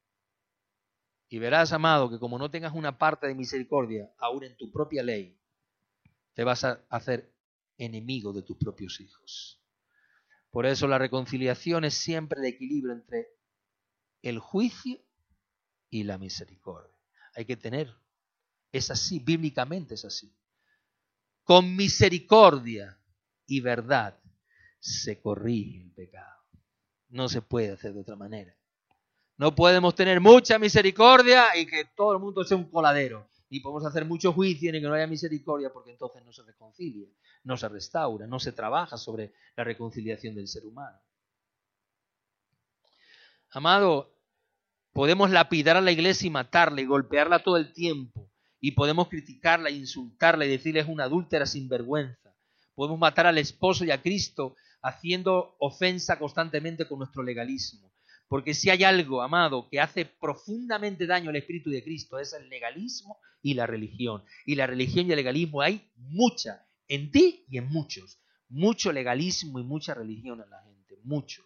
A: Y verás, amado, que como no tengas una parte de misericordia, aún en tu propia ley, te vas a hacer enemigo de tus propios hijos. Por eso la reconciliación es siempre el equilibrio entre el juicio y la misericordia. Hay que tener, es así, bíblicamente es así. Con misericordia y verdad se corrige el pecado. No se puede hacer de otra manera. No podemos tener mucha misericordia y que todo el mundo sea un coladero. Ni podemos hacer mucho juicio ni que no haya misericordia, porque entonces no se reconcilia, no se restaura, no se trabaja sobre la reconciliación del ser humano. Amado, podemos lapidar a la iglesia y matarla y golpearla todo el tiempo. Y podemos criticarla, insultarla y decirle es una adúltera sin vergüenza. Podemos matar al esposo y a Cristo haciendo ofensa constantemente con nuestro legalismo. Porque si hay algo, amado, que hace profundamente daño al Espíritu de Cristo, es el legalismo y la religión. Y la religión y el legalismo hay mucha, en ti y en muchos. Mucho legalismo y mucha religión en la gente, mucho.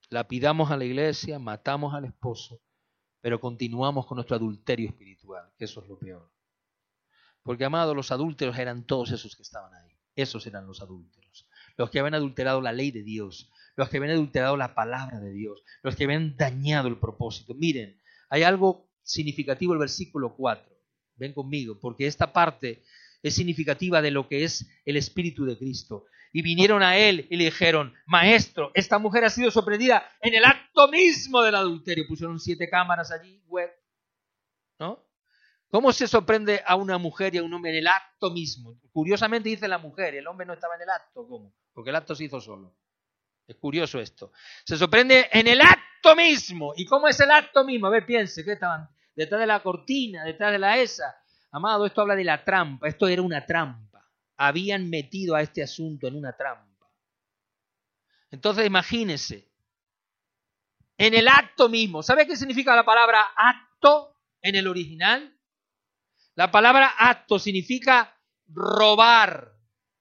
A: lapidamos a la iglesia, matamos al esposo, pero continuamos con nuestro adulterio espiritual, que eso es lo peor. Porque, amados, los adúlteros eran todos esos que estaban ahí. Esos eran los adúlteros. Los que habían adulterado la ley de Dios, los que habían adulterado la palabra de Dios, los que habían dañado el propósito. Miren, hay algo significativo en el versículo 4. Ven conmigo, porque esta parte es significativa de lo que es el Espíritu de Cristo. Y vinieron a él y le dijeron: Maestro, esta mujer ha sido sorprendida en el acto mismo del adulterio. Pusieron 7 cámaras allí, web, ¿no? ¿Cómo se sorprende a una mujer y a un hombre en el acto mismo? Curiosamente dice la mujer, el hombre no estaba en el acto. ¿Cómo? Porque el acto se hizo solo. Es curioso esto. Se sorprende en el acto mismo. ¿Y cómo es el acto mismo? A ver, piense, ¿qué estaban? Detrás de la cortina, detrás de la esa. Amado, esto habla de la trampa. Esto era una trampa. Habían metido a este asunto en una trampa. Entonces, imagínese. En el acto mismo. ¿Sabe qué significa la palabra acto en el original? La palabra acto significa robar.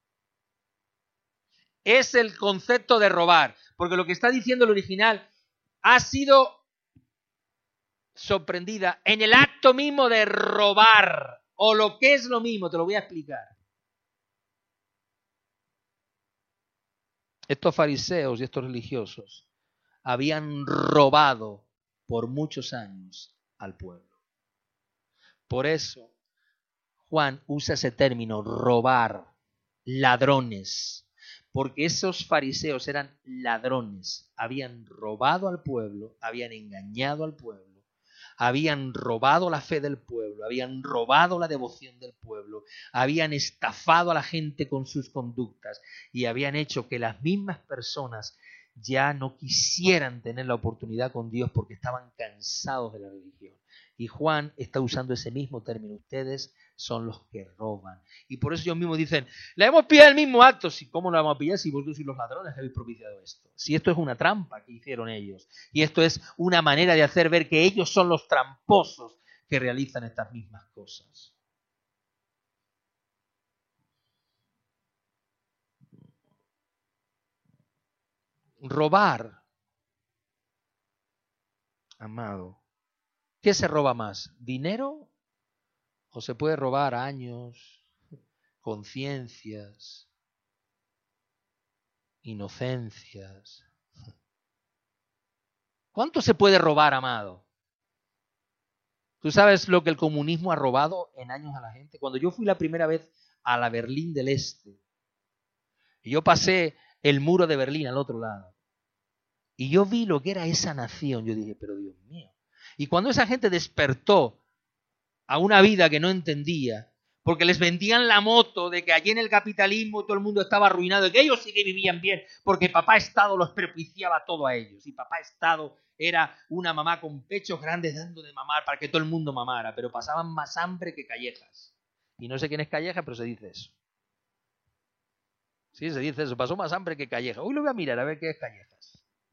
A: Es el concepto de robar. Porque lo que está diciendo el original, ha sido sorprendida en el acto mismo de robar. O lo que es lo mismo, te lo voy a explicar. Estos fariseos y estos religiosos habían robado por muchos años al pueblo. Por eso Juan usa ese término, robar, ladrones, porque esos fariseos eran ladrones, habían robado al pueblo, habían engañado al pueblo, habían robado la fe del pueblo, habían robado la devoción del pueblo, habían estafado a la gente con sus conductas y habían hecho que las mismas personas ya no quisieran tener la oportunidad con Dios porque estaban cansados de la religión. Y Juan está usando ese mismo término. Ustedes son los que roban. Y por eso ellos mismos dicen, le hemos pillado el mismo acto. ¿Sí? ¿Cómo lo vamos a pillar si vosotros sois los ladrones que habéis propiciado esto? Si esto es una trampa que hicieron ellos. Y esto es una manera de hacer ver que ellos son los tramposos que realizan estas mismas cosas. Robar, amado. ¿Qué se roba más? ¿Dinero? ¿O se puede robar años, conciencias, inocencias? ¿Cuánto se puede robar, amado? ¿Tú sabes lo que el comunismo ha robado en años a la gente? Cuando yo fui la primera vez a la Berlín del Este, y yo pasé el muro de Berlín al otro lado, y yo vi lo que era esa nación, yo dije, pero Dios mío. Y cuando esa gente despertó a una vida que no entendía, porque les vendían la moto de que allí en el capitalismo todo el mundo estaba arruinado y que ellos sí que vivían bien, porque papá Estado los propiciaba todo a ellos. Y papá Estado era una mamá con pechos grandes dando de mamar para que todo el mundo mamara, pero pasaban más hambre que Callejas. Y no sé quién es Callejas, pero se dice eso. Sí, se dice eso, pasó más hambre que Callejas. Hoy lo voy a mirar a ver qué es Callejas.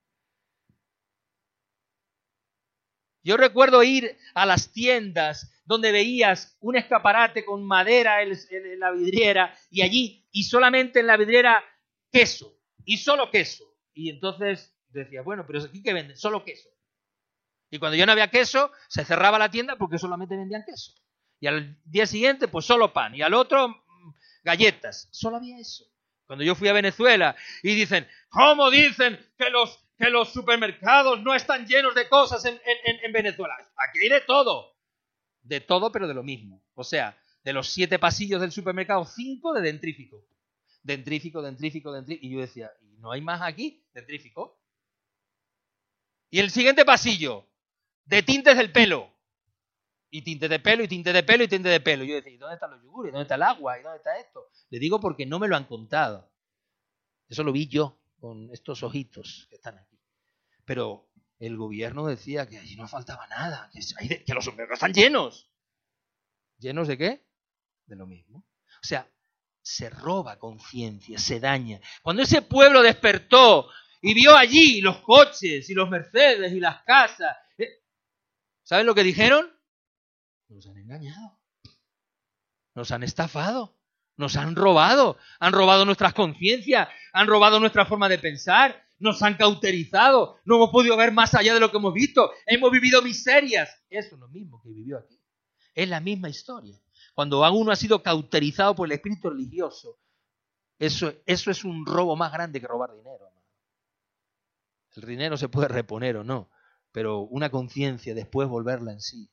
A: Yo recuerdo ir a las tiendas donde veías un escaparate con madera en la vidriera y allí, y solamente en la vidriera, queso, y solo queso. Y entonces decía, bueno, pero aquí ¿qué venden? Solo queso. Y cuando ya no había queso, se cerraba la tienda porque solamente vendían queso. Y al día siguiente, pues solo pan. Y al otro, galletas. Solo había eso. Cuando yo fui a Venezuela y dicen, ¿cómo dicen que los supermercados no están llenos de cosas en Venezuela? Aquí hay de todo, pero de lo mismo. O sea, de los 7 pasillos del supermercado, 5 de dentrífico. Dentrífico. Y yo decía, ¿y no hay más aquí? Dentrífico. Y el siguiente pasillo, de tintes del pelo. Y tinte de pelo, y tinte de pelo, y tinte de pelo. Y yo decía, ¿y dónde están los yogures? ¿Dónde está el agua? ¿Y dónde está esto? Le digo porque no me lo han contado. Eso lo vi yo, con estos ojitos que están aquí. Pero el gobierno decía que allí no faltaba nada, que los supermercados están llenos. ¿Llenos de qué? De lo mismo. O sea, se roba conciencia, se daña. Cuando ese pueblo despertó y vio allí los coches y los Mercedes y las casas, ¿saben lo que dijeron? Nos han engañado, nos han estafado, nos han robado nuestras conciencias, han robado nuestra forma de pensar. nos han cauterizado, no hemos podido ver más allá de lo que hemos visto, hemos vivido miserias. Eso es lo mismo que vivió aquí. Es la misma historia. Cuando uno ha sido cauterizado por el espíritu religioso, eso es un robo más grande que robar dinero. El dinero se puede reponer o no, pero una conciencia, después volverla en sí.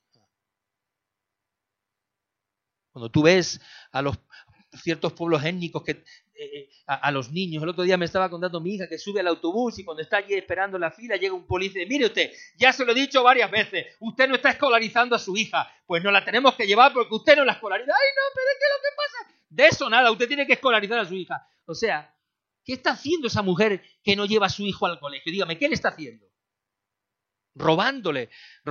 A: Cuando tú ves a los ciertos pueblos étnicos, a los niños, el otro día me estaba contando mi hija que sube al autobús y cuando está allí esperando en la fila llega un policía y dice, mire usted, ya se lo he dicho varias veces, usted no está escolarizando a su hija, pues no la tenemos que llevar porque usted no la escolariza. ¡Ay, no, pero es que lo que pasa! De eso nada, usted tiene que escolarizar a su hija. O sea, ¿qué está haciendo esa mujer que no lleva a su hijo al colegio? Dígame, ¿qué le está haciendo? Robándole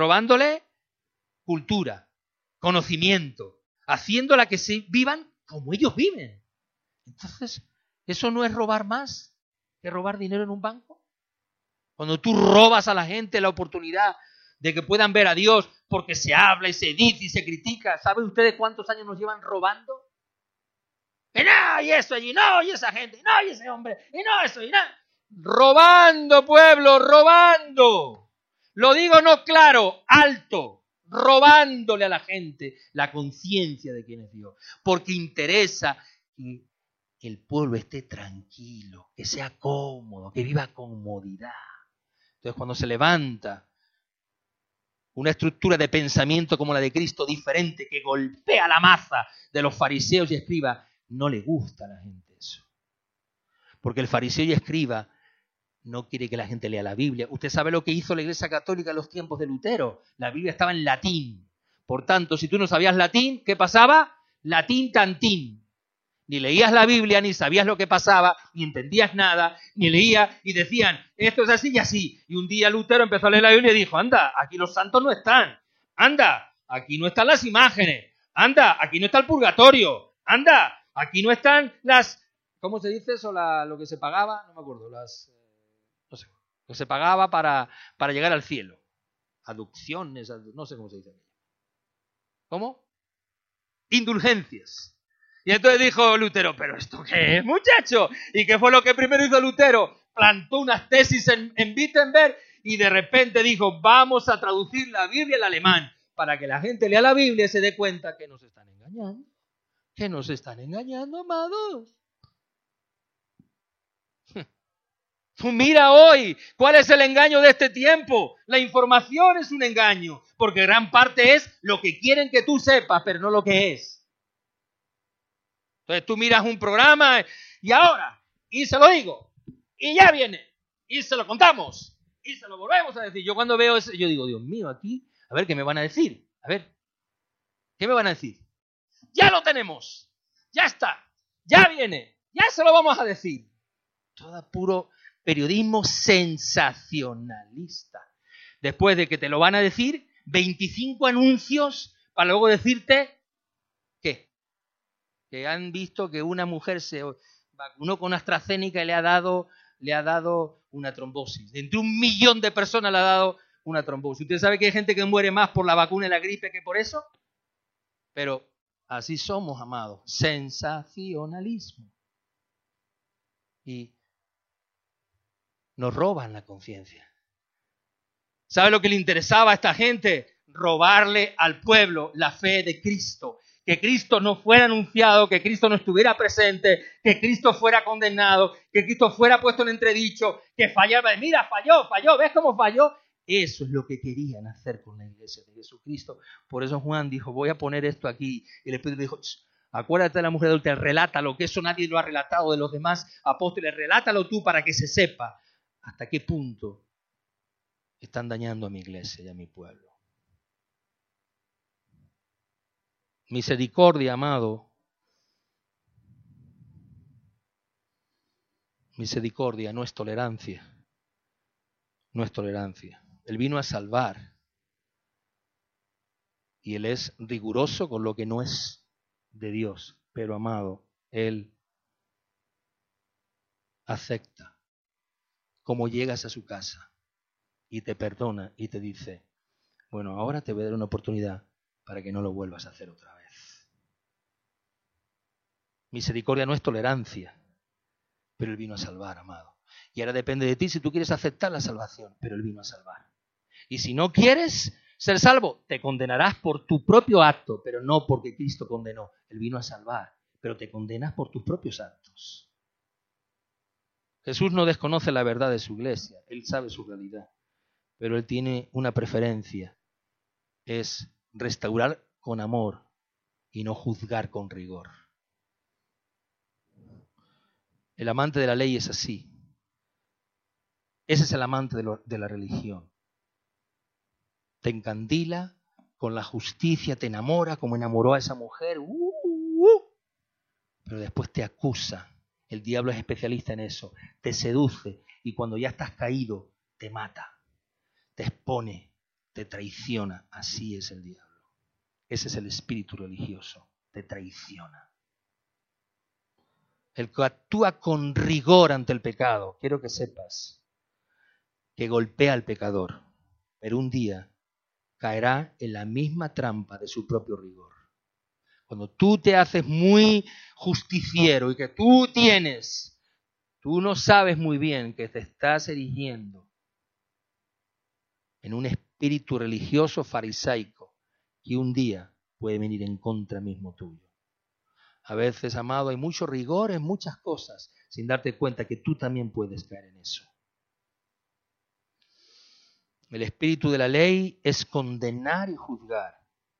A: cultura, conocimiento, haciéndola que se vivan como ellos viven. Entonces, ¿eso no es robar más que robar dinero en un banco? Cuando tú robas a la gente la oportunidad de que puedan ver a Dios porque se habla y se dice y se critica, ¿saben ustedes cuántos años nos llevan robando? Que no, y eso allí, no, y esa gente, no, y ese hombre, y no, eso, y nada. Robando, pueblo, robando. Lo digo no claro, alto. Robándole a la gente la conciencia de quién es Dios. Porque interesa que el pueblo esté tranquilo, que sea cómodo, que viva comodidad. Entonces, cuando se levanta una estructura de pensamiento como la de Cristo, diferente, que golpea la masa de los fariseos y escribas, no le gusta a la gente eso. Porque el fariseo y escriba no quiere que la gente lea la Biblia. Usted sabe lo que hizo la Iglesia Católica en los tiempos de Lutero. La Biblia estaba en latín. Por tanto, si tú no sabías latín, ¿qué pasaba? Latín tantín. Ni leías la Biblia, ni sabías lo que pasaba, ni entendías nada, ni leías y decían, esto es así y así. Y un día Lutero empezó a leer la Biblia y dijo, anda, aquí los santos no están. Anda, aquí no están las imágenes. Anda, aquí no está el purgatorio. Anda, aquí no están las... ¿Cómo se dice eso? Lo que se pagaba, no me acuerdo, no sé, lo que se pagaba para llegar al cielo. Aducciones, no sé cómo se dice. ¿Cómo? Indulgencias. Y entonces dijo Lutero, ¿pero esto qué es, muchacho? ¿Y qué fue lo que primero hizo Lutero? Plantó unas tesis en Wittenberg y de repente dijo, vamos a traducir la Biblia al alemán para que la gente lea la Biblia y se dé cuenta que nos están engañando. Que nos están engañando, amados. Mira hoy, ¿cuál es el engaño de este tiempo? La información es un engaño, porque gran parte es lo que quieren que tú sepas, pero no lo que es. Entonces tú miras un programa y ahora, y se lo digo, y ya viene, y se lo contamos, y se lo volvemos a decir. Yo cuando veo eso, yo digo, Dios mío, aquí, a ver, ¿qué me van a decir? A ver, ¿qué me van a decir? Ya lo tenemos, ya está, ya viene, ya se lo vamos a decir. Todo puro periodismo sensacionalista. Después de que te lo van a decir, 25 anuncios para luego decirte, ¿qué? Que han visto que una mujer se vacunó con AstraZeneca y le ha dado una trombosis. Entre 1 millón de personas le ha dado una trombosis. ¿Usted sabe que hay gente que muere más por la vacuna y la gripe que por eso? Pero así somos, amados. Sensacionalismo. Y nos roban la conciencia. ¿Sabe lo que le interesaba a esta gente? Robarle al pueblo la fe de Cristo. Que Cristo no fuera anunciado, que Cristo no estuviera presente, que Cristo fuera condenado, que Cristo fuera puesto en entredicho, que fallara. Mira, falló, ¿ves cómo falló? Eso es lo que querían hacer con la iglesia de Jesucristo. Por eso Juan dijo, voy a poner esto aquí. Y el Espíritu dijo, acuérdate de la mujer adulta, relátalo, que eso nadie lo ha relatado de los demás apóstoles, relátalo tú para que se sepa hasta qué punto están dañando a mi iglesia y a mi pueblo. Misericordia, amado. Misericordia no es tolerancia. No es tolerancia. Él vino a salvar. Y Él es riguroso con lo que no es de Dios. Pero, amado, Él acepta cómo llegas a su casa y te perdona y te dice, bueno, ahora te voy a dar una oportunidad para que no lo vuelvas a hacer otra vez. Misericordia no es tolerancia, pero Él vino a salvar, amado. Y ahora depende de ti si tú quieres aceptar la salvación, pero Él vino a salvar. Y si no quieres ser salvo, te condenarás por tu propio acto, pero no porque Cristo condenó. Él vino a salvar, pero te condenas por tus propios actos. Jesús no desconoce la verdad de su iglesia, Él sabe su realidad, pero Él tiene una preferencia, es restaurar con amor y no juzgar con rigor. El amante de la ley es así. Ese es el amante de la religión. Te encandila con la justicia, te enamora como enamoró a esa mujer, pero después te acusa. El diablo es especialista en eso. Te seduce y cuando ya estás caído, te mata, te expone, te traiciona. Así es el diablo. Ese es el espíritu religioso, te traiciona. El que actúa con rigor ante el pecado, quiero que sepas que golpea al pecador, pero un día caerá en la misma trampa de su propio rigor. Cuando tú te haces muy justiciero y que tú no sabes muy bien que te estás erigiendo en un espíritu religioso farisaico que un día puede venir en contra mismo tuyo. A veces, amado, hay mucho rigor en muchas cosas sin darte cuenta que tú también puedes caer en eso. El espíritu de la ley es condenar y juzgar.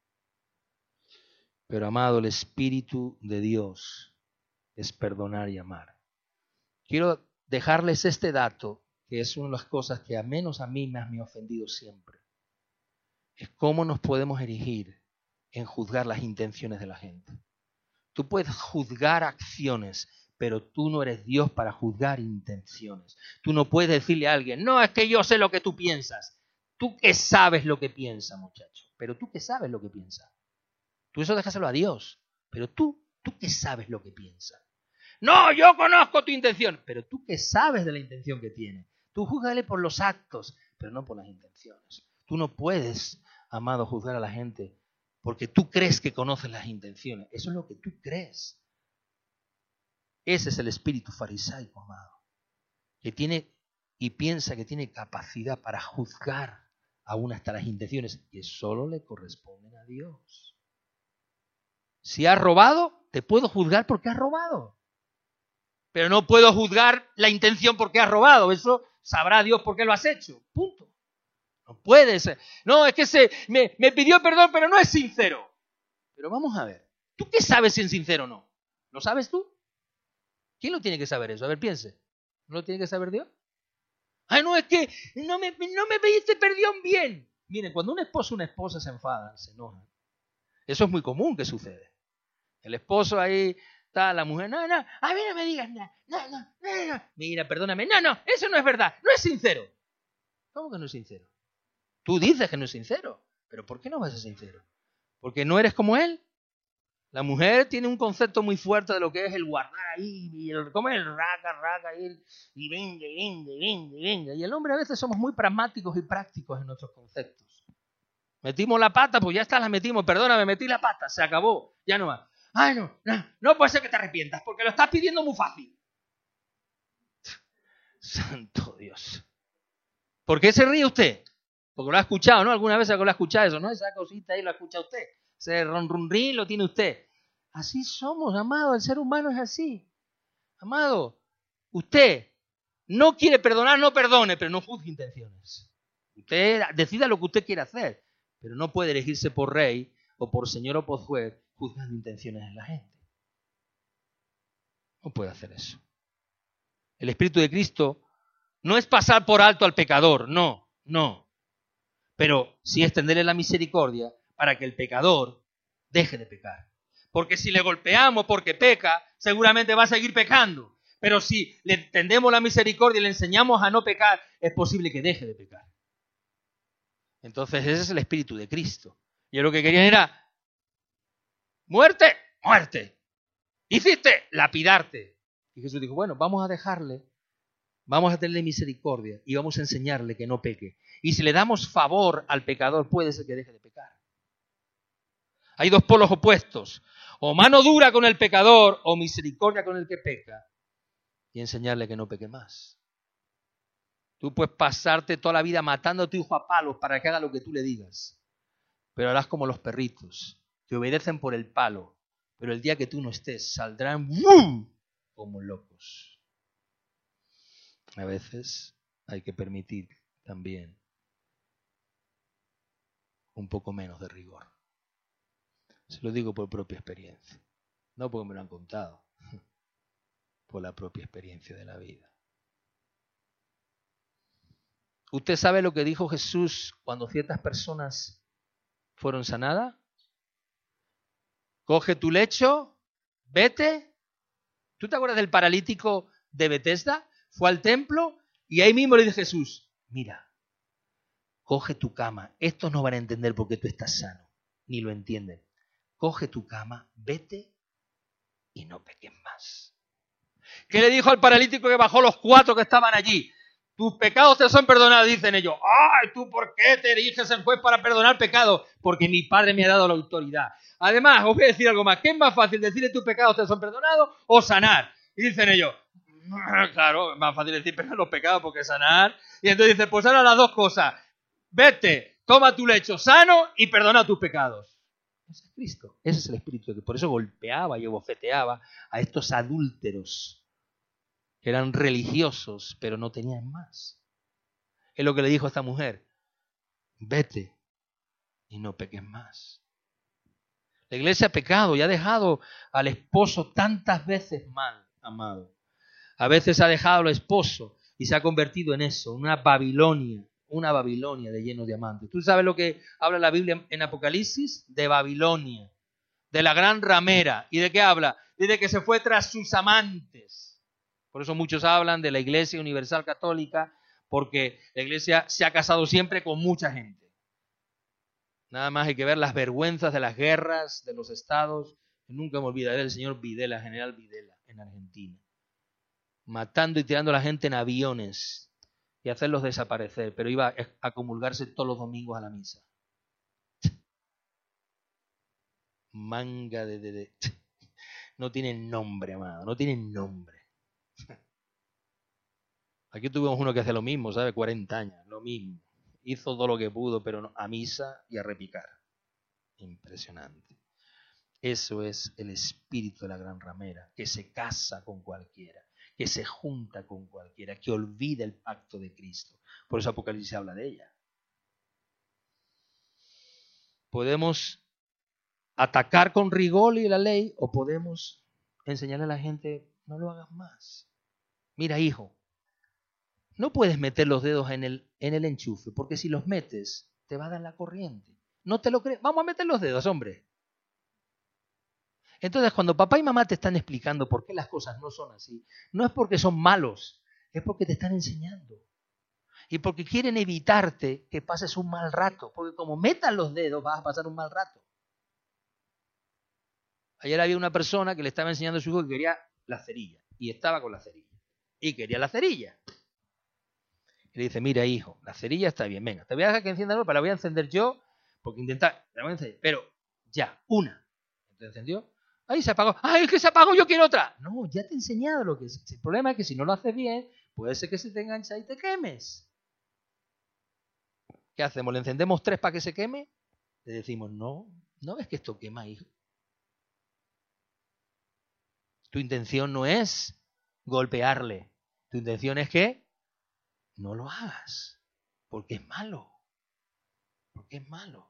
A: Pero, amado, el espíritu de Dios es perdonar y amar. Quiero dejarles este dato, que es una de las cosas que a menos a mí me ha ofendido siempre. Es cómo nos podemos erigir en juzgar las intenciones de la gente. Tú puedes juzgar acciones, pero tú no eres Dios para juzgar intenciones. Tú no puedes decirle a alguien, no, es que yo sé lo que tú piensas. Tú qué sabes lo que piensa, muchacho. Pero tú qué sabes lo que piensa. Tú eso déjaselo a Dios. Pero tú qué sabes lo que piensa. No, yo conozco tu intención. Pero tú qué sabes de la intención que tiene. Tú júzgale por los actos, pero no por las intenciones. Tú no puedes, amado, juzgar a la gente porque tú crees que conoces las intenciones. Eso es lo que tú crees. Ese es el espíritu farisaico, amado, que tiene y piensa que tiene capacidad para juzgar aún hasta las intenciones que solo le corresponden a Dios. Si has robado, te puedo juzgar porque has robado. Pero no puedo juzgar la intención porque has robado. Eso sabrá Dios por qué lo has hecho. Punto. No puede ser. No, es que me pidió perdón, pero no es sincero. Pero vamos a ver. ¿Tú qué sabes si es sincero o no? ¿Lo sabes tú? ¿Quién lo tiene que saber eso? A ver, piense. ¿No lo tiene que saber Dios? Ay, no, es que no me pediste perdón bien. Miren, cuando un esposo o una esposa se enfadan, se enojan. Eso es muy común que sucede. El esposo ahí está, la mujer, no, a mí no me digas nada. No. Mira, perdóname. No, eso no es verdad. No es sincero. ¿Cómo que no es sincero? Tú dices que no es sincero. ¿Pero por qué no vas a ser sincero? ¿Porque no eres como él? La mujer tiene un concepto muy fuerte de lo que es el guardar ahí, y el raca, y venga. Y el hombre a veces somos muy pragmáticos y prácticos en nuestros conceptos. Metimos la pata, pues ya está, la metimos. Perdóname, metí la pata, se acabó. Ya no más. Ay, no puede ser que te arrepientas, porque lo estás pidiendo muy fácil. Santo Dios. ¿Por qué se ríe usted? Porque lo ha escuchado, ¿no? Alguna vez lo ha escuchado eso, ¿no? Esa cosita ahí lo ha escuchado usted. Ese ronrunrín lo tiene usted. Así somos, amado. El ser humano es así. Amado, usted no quiere perdonar, no perdone, pero no juzgue intenciones. Usted decida lo que usted quiere hacer, pero no puede elegirse por rey o por señor o por juez juzgando intenciones de la gente. No puede hacer eso. El Espíritu de Cristo no es pasar por alto al pecador, no. Pero sí extenderle la misericordia para que el pecador deje de pecar. Porque si le golpeamos porque peca, seguramente va a seguir pecando. Pero si le tendemos la misericordia y le enseñamos a no pecar, es posible que deje de pecar. Entonces ese es el Espíritu de Cristo. Y lo que querían era muerte. Hiciste lapidarte. Y Jesús dijo, bueno, vamos a tenerle misericordia y vamos a enseñarle que no peque. Y si le damos favor al pecador, puede ser que deje de pecar. Hay dos polos opuestos. O mano dura con el pecador o misericordia con el que peca. Y enseñarle que no peque más. Tú puedes pasarte toda la vida matando a tu hijo a palos para que haga lo que tú le digas. Pero harás como los perritos. Te obedecen por el palo. Pero el día que tú no estés, saldrán como locos. A veces hay que permitir también un poco menos de rigor. Se lo digo por propia experiencia. No porque me lo han contado. Por la propia experiencia de la vida. ¿Usted sabe lo que dijo Jesús cuando ciertas personas fueron sanadas? Coge tu lecho, vete. ¿Tú te acuerdas del paralítico de Betesda? Fue al templo y ahí mismo le dice Jesús, mira, coge tu cama. Estos no van a entender por qué tú estás sano, ni lo entienden. Coge tu cama, vete y no peques más. ¿Qué le dijo al paralítico que bajó los 4 que estaban allí? Tus pecados te son perdonados, dicen ellos. ¡Ay, tú por qué te eriges en juez para perdonar pecados! Porque mi Padre me ha dado la autoridad. Además, os voy a decir algo más. ¿Qué es más fácil, decirle tus pecados te son perdonados o sanar? Y dicen ellos, claro, es más fácil decir los pecados porque sanar. Y entonces dice, pues ahora las dos cosas. Vete, toma tu lecho sano y perdona tus pecados. Ese es Cristo. Ese es el Espíritu que por eso golpeaba y bofeteaba a estos adúlteros que eran religiosos, pero no tenían más. Es lo que le dijo a esta mujer. Vete y no peques más. La iglesia ha pecado y ha dejado al esposo tantas veces mal, amado. A veces ha dejado al esposo y se ha convertido en eso, una Babilonia de lleno de amantes. ¿Tú sabes lo que habla la Biblia en Apocalipsis? De Babilonia, de la gran ramera. ¿Y de qué habla? Dice que se fue tras sus amantes. Por eso muchos hablan de la Iglesia Universal Católica, porque la Iglesia se ha casado siempre con mucha gente. Nada más hay que ver las vergüenzas de las guerras, de los estados. Nunca me olvidaré del señor Videla, general Videla, en Argentina. Matando y tirando a la gente en aviones y hacerlos desaparecer, pero iba a comulgarse todos los domingos a la misa. Manga de... No tienen nombre, amado, no tienen nombre. Aquí tuvimos uno que hace lo mismo, ¿sabe? 40 años, lo mismo. Hizo todo lo que pudo, pero no, a misa y a repicar. Impresionante. Eso es el espíritu de la gran ramera, que se casa con cualquiera, que se junta con cualquiera, que olvida el pacto de Cristo. Por eso Apocalipsis habla de ella. Podemos atacar con rigor y la ley, o podemos enseñarle a la gente, no lo hagas más. Mira, hijo, no puedes meter los dedos en el enchufe, porque si los metes, te va a dar la corriente. ¿No te lo crees? Vamos a meter los dedos, hombre. Entonces, cuando papá y mamá te están explicando por qué las cosas no son así, no es porque son malos, es porque te están enseñando. Y porque quieren evitarte que pases un mal rato, porque como metas los dedos, vas a pasar un mal rato. Ayer había una persona que le estaba enseñando a su hijo que quería la cerilla, y estaba con la cerilla, y quería la cerilla. Y le dice, mira hijo, la cerilla está bien, venga, te voy a dejar que encienda algo, pero la voy a encender yo, porque la voy a encender, pero ya, una. ¿Te encendió? Ahí se apagó. ¡Ay, es que se apagó, yo quiero otra! No, ya te he enseñado lo que es. El problema es que si no lo haces bien, puede ser que se te enganche y te quemes. ¿Qué hacemos? ¿Le encendemos 3 para que se queme? Le decimos, no ves que esto quema, hijo. Tu intención no es golpearle. Tu intención es que no lo hagas, porque es malo. Porque es malo.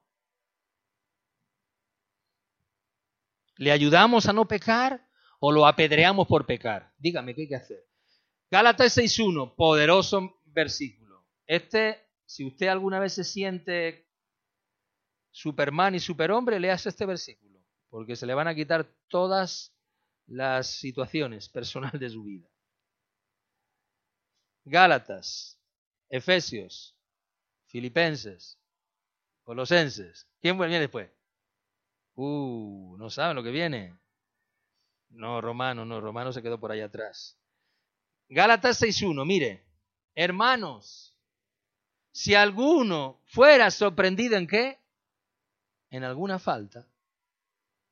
A: ¿Le ayudamos a no pecar o lo apedreamos por pecar? Dígame, ¿qué hay que hacer? Gálatas 6.1, poderoso versículo. Si usted alguna vez se siente Superman y superhombre, léase este versículo, porque se le van a quitar todas las situaciones personales de su vida. Gálatas, Efesios, Filipenses, Colosenses. ¿Quién viene después? No saben lo que viene. No, Romano se quedó por ahí atrás. Gálatas 6.1, mire, hermanos, si alguno fuera sorprendido en qué, en alguna falta,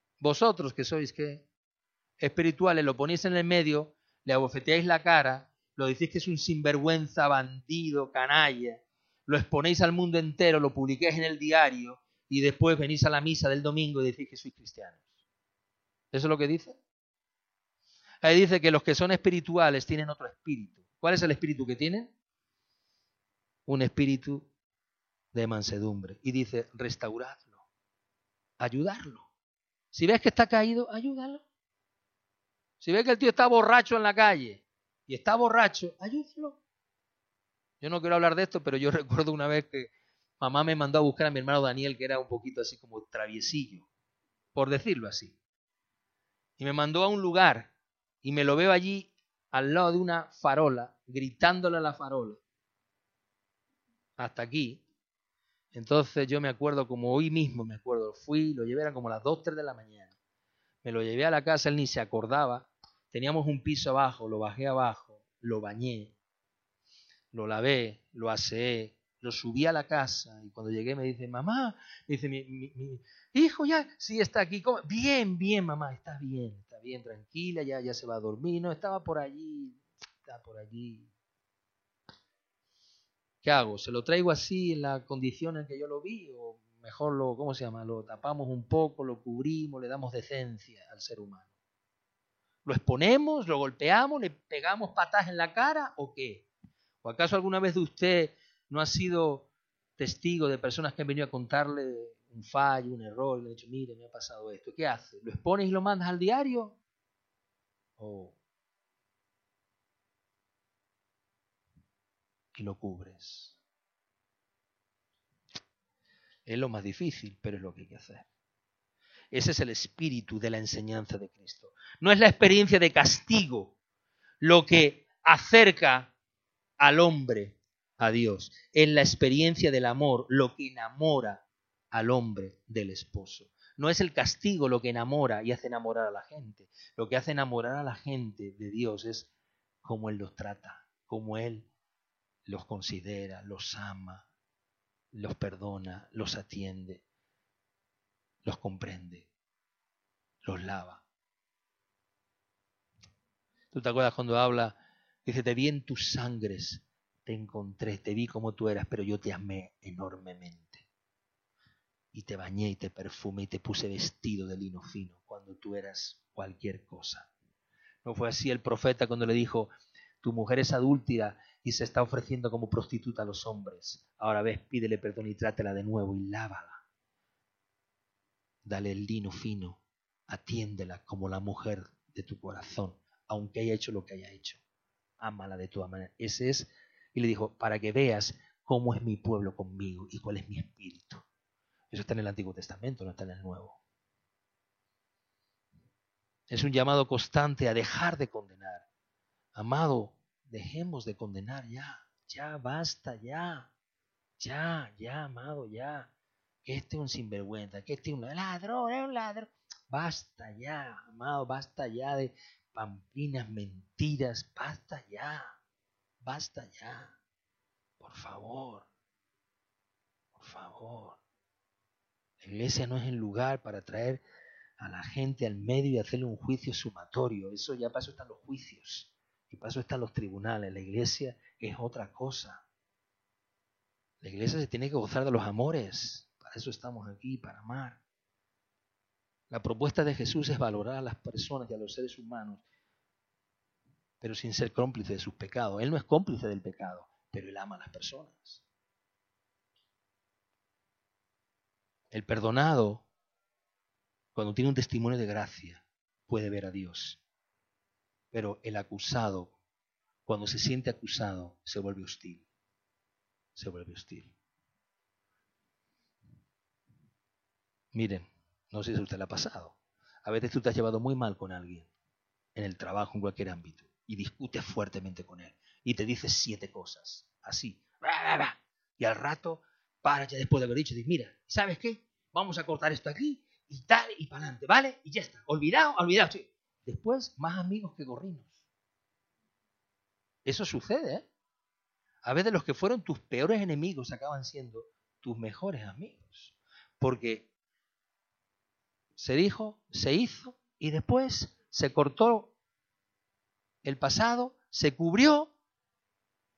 A: vosotros que sois qué, espirituales, lo ponéis en el medio, le abofeteáis la cara lo decís que es un sinvergüenza, bandido, canalla, lo exponéis al mundo entero, lo publiquéis en el diario y después venís a la misa del domingo y decís que sois cristianos. ¿Eso es lo que dice? Ahí dice que los que son espirituales tienen otro espíritu. ¿Cuál es el espíritu que tienen? Un espíritu de mansedumbre. Y dice, restauradlo, ayudarlo. Si ves que está caído, ayúdalo. Si ves que el tío está borracho en la calle y está borracho, ayúdalo. Yo no quiero hablar de esto, pero yo recuerdo una vez que mamá me mandó a buscar a mi hermano Daniel, que era un poquito así como traviesillo, por decirlo así. Y me mandó a un lugar y me lo veo allí al lado de una farola, gritándole a la farola. Hasta aquí. Entonces yo me acuerdo, como hoy mismo me acuerdo, fui, lo llevé, eran como las 2, 3 de la mañana. Me lo llevé a la casa, él ni se acordaba. Teníamos un piso abajo, lo bajé abajo, lo bañé, lo lavé, lo aseé, lo subí a la casa y cuando llegué me dice, mamá, me dice, mi hijo ya, sí está aquí. ¿Cómo? Bien, bien, mamá, está bien, tranquila, ya se va a dormir. No, estaba por allí, está por allí. ¿Qué hago? ¿Se lo traigo así en la condición en que yo lo vi? ¿O mejor ¿cómo se llama? Lo tapamos un poco, lo cubrimos, le damos decencia al ser humano? ¿Lo exponemos, lo golpeamos, le pegamos patas en la cara o qué? ¿O acaso alguna vez de usted no ha sido testigo de personas que han venido a contarle un fallo, un error, y le han dicho, mire, me ha pasado esto? ¿Qué hace? ¿Lo expones y lo mandas al diario? Y lo cubres. Es lo más difícil, pero es lo que hay que hacer. Ese es el espíritu de la enseñanza de Cristo. No es la experiencia de castigo lo que acerca al hombre a Dios. Es la experiencia del amor lo que enamora al hombre del esposo. No es el castigo lo que enamora y hace enamorar a la gente. Lo que hace enamorar a la gente de Dios es cómo Él los trata, cómo Él los considera, los ama, los perdona, los atiende, los comprende, los lava. ¿Tú te acuerdas cuando habla? Dice, te vi en tus sangres, te encontré, te vi como tú eras, pero yo te amé enormemente. Y te bañé y te perfumé y te puse vestido de lino fino cuando tú eras cualquier cosa. ¿No fue así el profeta cuando le dijo, tu mujer es adúltera y se está ofreciendo como prostituta a los hombres? Ahora ves, pídele perdón y trátela de nuevo y lávala. Dale el lino fino, atiéndela como la mujer de tu corazón, aunque haya hecho lo que haya hecho. Ámala de toda manera. Ese es, y le dijo, para que veas cómo es mi pueblo conmigo y cuál es mi espíritu. Eso está en el Antiguo Testamento, no está en el Nuevo. Es un llamado constante a dejar de condenar. Amado, dejemos de condenar ya, basta, ya, amado, ya. Que este es un sinvergüenza, que este es un ladrón, es un ladrón. Basta ya, amado, basta ya de pamplinas, mentiras, basta ya, por favor, por favor. La iglesia no es el lugar para traer a la gente al medio y hacerle un juicio sumatorio. Eso ya para eso están los juicios y para eso están los tribunales. La iglesia es otra cosa. La iglesia se tiene que gozar de los amores. Para eso estamos aquí, para amar. La propuesta de Jesús es valorar a las personas y a los seres humanos, pero sin ser cómplice de sus pecados. Él no es cómplice del pecado, pero Él ama a las personas. El perdonado, cuando tiene un testimonio de gracia, puede ver a Dios. Pero el acusado, cuando se siente acusado, se vuelve hostil. Se vuelve hostil. Miren, no sé si a usted le ha pasado. A veces tú te has llevado muy mal con alguien, en el trabajo, en cualquier ámbito, y discutes fuertemente con él, y te dices 7 cosas, así, y al rato, para ya después de haber dicho, dices, mira, ¿sabes qué? Vamos a cortar esto aquí, y tal, y para adelante, ¿vale? Y ya está, olvidado, sí. Después, más amigos que gorrinos. Eso sucede, ¿eh? A veces los que fueron tus peores enemigos acaban siendo tus mejores amigos, porque se dijo, se hizo, y después se cortó el pasado, se cubrió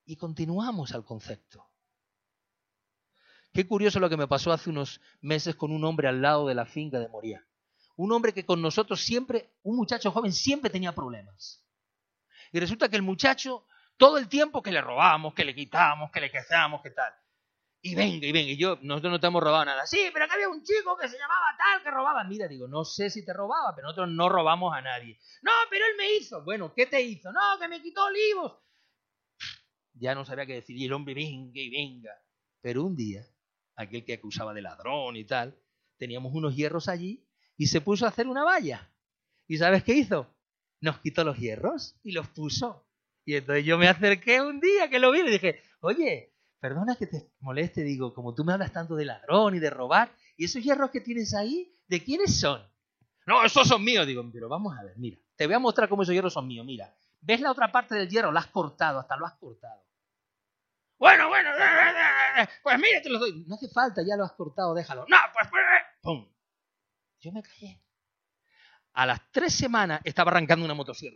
A: Y continuamos al concepto. Qué curioso lo que me pasó hace unos meses con un hombre al lado de la finca de Moría. Un hombre que con nosotros siempre, un muchacho joven, siempre tenía problemas. Y resulta que el muchacho, todo el tiempo que le robábamos, que le quitábamos, que le quejábamos, que tal. Y venga, y nosotros no te hemos robado nada. Sí, pero acá había un chico que se llamaba tal, que robaba. Mira, digo, no sé si te robaba, pero nosotros no robamos a nadie. No, pero él me hizo. Bueno, ¿qué te hizo? No, que me quitó olivos. Ya no sabía qué decir. Y el hombre, venga y venga. Pero un día, aquel que acusaba de ladrón y tal, teníamos unos hierros allí y se puso a hacer una valla. ¿Y sabes qué hizo? Nos quitó los hierros y los puso. Y entonces yo me acerqué un día que lo vi y le dije, oye, perdona que te moleste, digo, como tú me hablas tanto de ladrón y de robar, ¿y esos hierros que tienes ahí, de quiénes son? No, esos son míos. Digo, pero vamos a ver, mira, te voy a mostrar cómo esos hierros son míos, mira. ¿Ves la otra parte del hierro? La has cortado, hasta lo has cortado. Bueno, pues mira, te los doy. No hace falta, ya lo has cortado, déjalo. No, pues, ¡pum! Yo me callé. A las 3 semanas estaba arrancando una motosierra.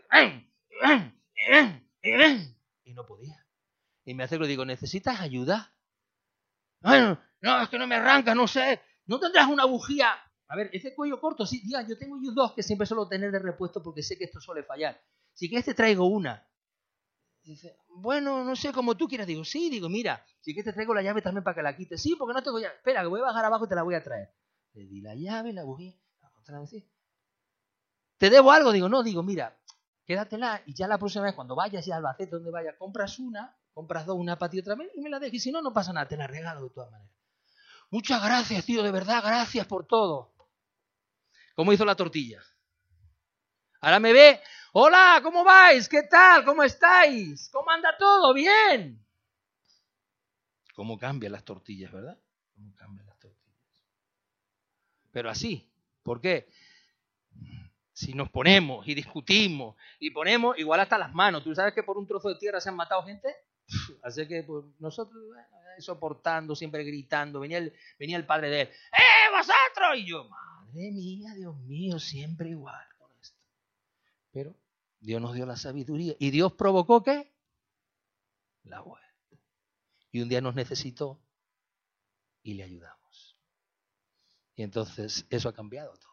A: Y no podía. Y me acerco y digo, ¿necesitas ayuda? Bueno, no, es que no me arranca, no sé. ¿No tendrás una bujía? A ver, ese cuello corto, sí, diga, yo tengo yo 2 que siempre suelo tener de repuesto porque sé que esto suele fallar. Si quieres te traigo una. Dice, bueno, no sé, como tú quieras. Digo, sí, digo, mira, si quieres te traigo la llave también para que la quites. Sí, porque no tengo llave. Espera, que voy a bajar abajo y te la voy a traer. Le di la llave, la bujía. ¿Te debo algo? Digo, no, digo, mira, quédatela y ya la próxima vez cuando vayas a Albacete, donde vayas, compras 2, una para ti otra vez y me la dejas. Y si no, no pasa nada, te la regalo de todas maneras. Muchas gracias, tío, de verdad, gracias por todo. ¿Cómo hizo la tortilla? Ahora me ve, hola, ¿cómo vais? ¿Qué tal? ¿Cómo estáis? ¿Cómo anda todo? ¿Bien? ¿Cómo cambian las tortillas, verdad? ¿Cómo cambian las tortillas? Pero así, ¿por qué? Si nos ponemos y discutimos y ponemos, igual hasta las manos. ¿Tú sabes que por un trozo de tierra se han matado gente? Así que pues, nosotros soportando, siempre gritando. Venía el padre de él. ¡Vosotros! Y yo, madre mía, Dios mío, siempre igual con esto. Pero Dios nos dio la sabiduría. ¿Y Dios provocó qué? La vuelta. Y un día nos necesitó y le ayudamos. Y entonces eso ha cambiado todo.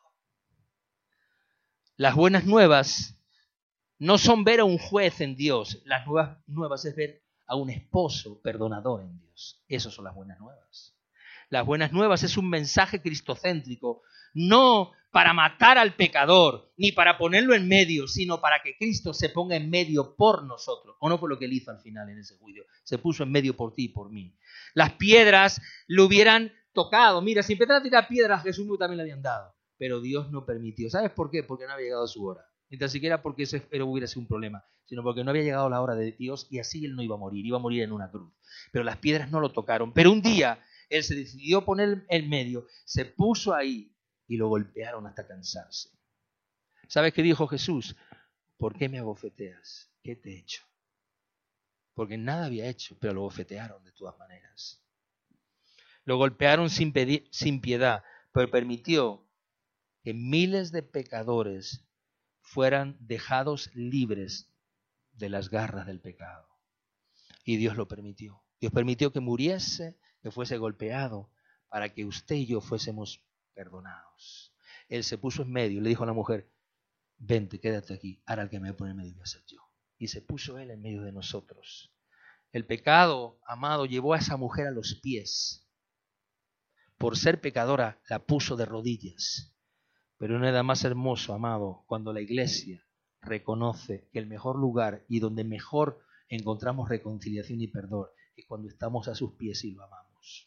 A: Las buenas nuevas no son ver a un juez en Dios. Las nuevas es ver a un esposo perdonador en Dios. Esas son las buenas nuevas. Las buenas nuevas es un mensaje cristocéntrico, no para matar al pecador, ni para ponerlo en medio, sino para que Cristo se ponga en medio por nosotros. ¿O no fue lo que él hizo al final en ese juicio? Se puso en medio por ti y por mí. Las piedras lo hubieran tocado. Mira, si empezaran a tirar piedras, Jesús también le habían dado. Pero Dios no permitió. ¿Sabes por qué? Porque no había llegado su hora. Ni tan siquiera porque ese hubiera sido un problema, sino porque no había llegado la hora de Dios y así él no iba a morir en una cruz. Pero las piedras no lo tocaron. Pero un día él se decidió poner en medio, se puso ahí y lo golpearon hasta cansarse. ¿Sabes qué dijo Jesús? ¿Por qué me abofeteas? ¿Qué te he hecho? Porque nada había hecho, pero lo bofetearon de todas maneras. Lo golpearon sin piedad, pero permitió que miles de pecadores fueran dejados libres de las garras del pecado. Y Dios lo permitió. Dios permitió que muriese, que fuese golpeado, para que usted y yo fuésemos perdonados. Él se puso en medio y le dijo a la mujer, vente, quédate aquí, ahora el que me pone en medio voy a ser yo. Y se puso él en medio de nosotros. El pecado, amado, llevó a esa mujer a los pies. Por ser pecadora, la puso de rodillas. Pero no hay nada más hermoso, amado, cuando la iglesia reconoce que el mejor lugar y donde mejor encontramos reconciliación y perdón es cuando estamos a sus pies y lo amamos.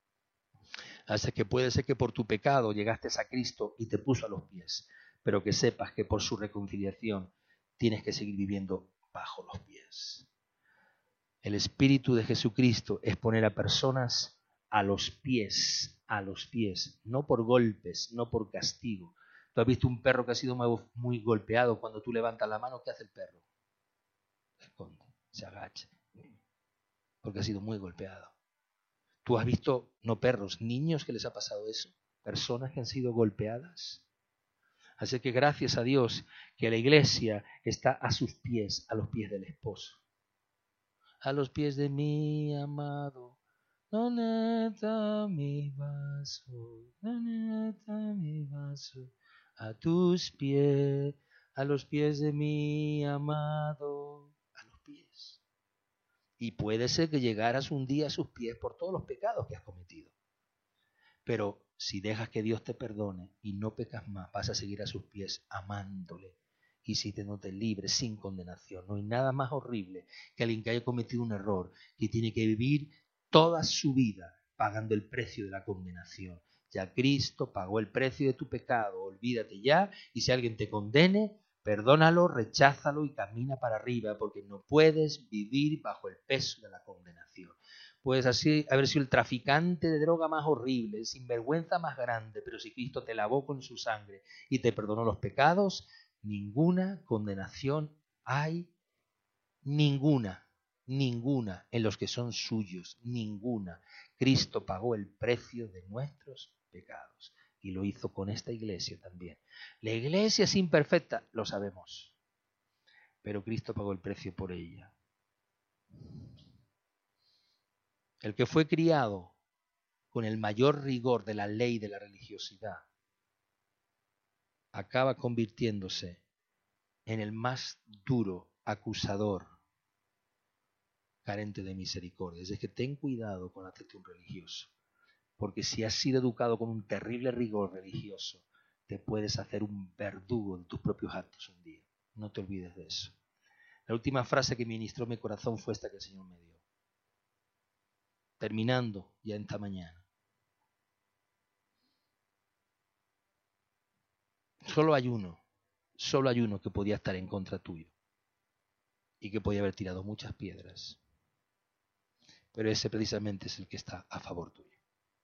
A: Así que puede ser que por tu pecado llegaste a Cristo y te puso a los pies, pero que sepas que por su reconciliación tienes que seguir viviendo bajo los pies. El Espíritu de Jesucristo es poner a personas a los pies, no por golpes, no por castigo. ¿Tú has visto un perro que ha sido muy golpeado? Cuando tú levantas la mano, ¿qué hace el perro? Se esconde, se agacha, porque ha sido muy golpeado. ¿Tú has visto, no perros, niños que les ha pasado eso? Personas que han sido golpeadas. Así que gracias a Dios que la iglesia está a sus pies, a los pies del esposo. a los pies de mi amado. ¿Dónde está mi vaso? ¿Dónde está mi vaso? A tus pies, a los pies de mi amado. A los pies. Y puede ser que llegaras un día a sus pies por todos los pecados que has cometido. Pero si dejas que Dios te perdone y no pecas más, vas a seguir a sus pies amándole. Y si te no te libres sin condenación. No hay nada más horrible que alguien que haya cometido un error, que tiene que vivir toda su vida pagando el precio de la condenación. Ya Cristo pagó el precio de tu pecado, olvídate ya, y si alguien te condene, perdónalo, recházalo y camina para arriba, porque no puedes vivir bajo el peso de la condenación. Puedes así haber sido el traficante de droga más horrible, el sinvergüenza más grande, pero si Cristo te lavó con su sangre y te perdonó los pecados, ninguna condenación hay, ninguna en los que son suyos, ninguna. Cristo pagó el precio de nuestros pecados y lo hizo con esta iglesia también. La iglesia es imperfecta, lo sabemos, pero Cristo pagó el precio por ella. El que fue criado con el mayor rigor de la ley de la religiosidad acaba convirtiéndose en el más duro acusador carente de misericordia. Es que ten cuidado con hacerte un religioso, porque si has sido educado con un terrible rigor religioso, te puedes hacer un verdugo de tus propios actos un día. No te olvides de eso. La última frase que ministró mi corazón fue esta que el Señor me dio. Terminando ya esta mañana. Solo hay uno que podía estar en contra tuyo y que podía haber tirado muchas piedras. Pero ese precisamente es el que está a favor tuyo.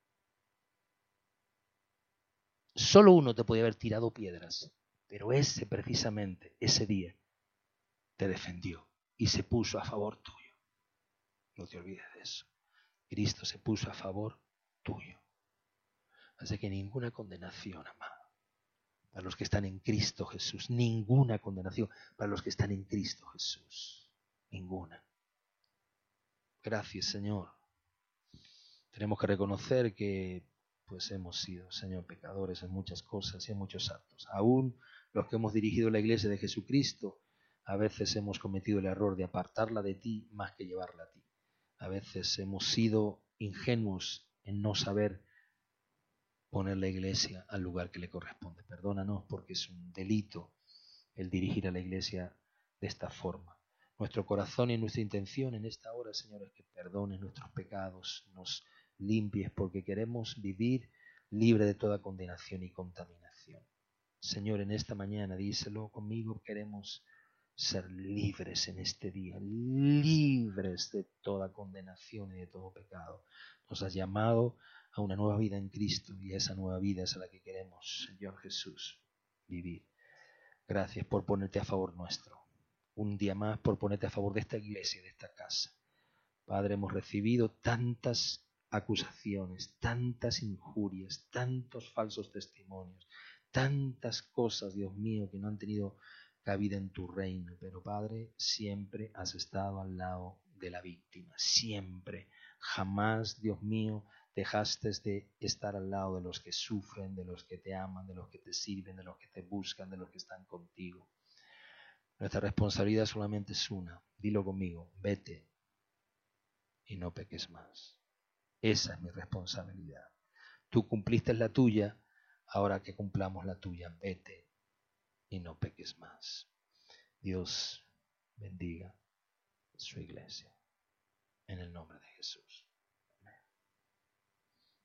A: Solo uno te podía haber tirado piedras, pero ese precisamente, ese día, te defendió y se puso a favor tuyo. No te olvides de eso. Cristo se puso a favor tuyo. Así que ninguna condenación, amado, para los que están en Cristo Jesús. Ninguna condenación para los que están en Cristo Jesús. Ninguna. Gracias, Señor. Tenemos que reconocer que pues hemos sido, Señor, pecadores en muchas cosas y en muchos actos. Aún los que hemos dirigido la iglesia de Jesucristo, a veces hemos cometido el error de apartarla de ti más que llevarla a ti. A veces hemos sido ingenuos en no saber poner la iglesia al lugar que le corresponde. Perdónanos porque es un delito el dirigir a la iglesia de esta forma. Nuestro corazón y nuestra intención en esta hora, Señor, es que perdones nuestros pecados, nos limpies, porque queremos vivir libre de toda condenación y contaminación. Señor, en esta mañana, díselo conmigo, queremos ser libres en este día, libres de toda condenación y de todo pecado. Nos has llamado a una nueva vida en Cristo y esa nueva vida es a la que queremos, Señor Jesús, vivir. Gracias por ponerte a favor nuestro. Un día más por ponerte a favor de esta iglesia, de esta casa. Padre, hemos recibido tantas acusaciones, tantas injurias, tantos falsos testimonios, tantas cosas, Dios mío, que no han tenido cabida en tu reino. Pero Padre, siempre has estado al lado de la víctima. Siempre. Jamás, Dios mío, dejaste de estar al lado de los que sufren, de los que te aman, de los que te sirven, de los que te buscan, de los que están contigo. Nuestra responsabilidad solamente es una. Dilo conmigo, vete y no peques más. Esa es mi responsabilidad. Tú cumpliste la tuya, ahora que cumplamos la tuya, vete y no peques más. Dios bendiga su iglesia. En el nombre de Jesús.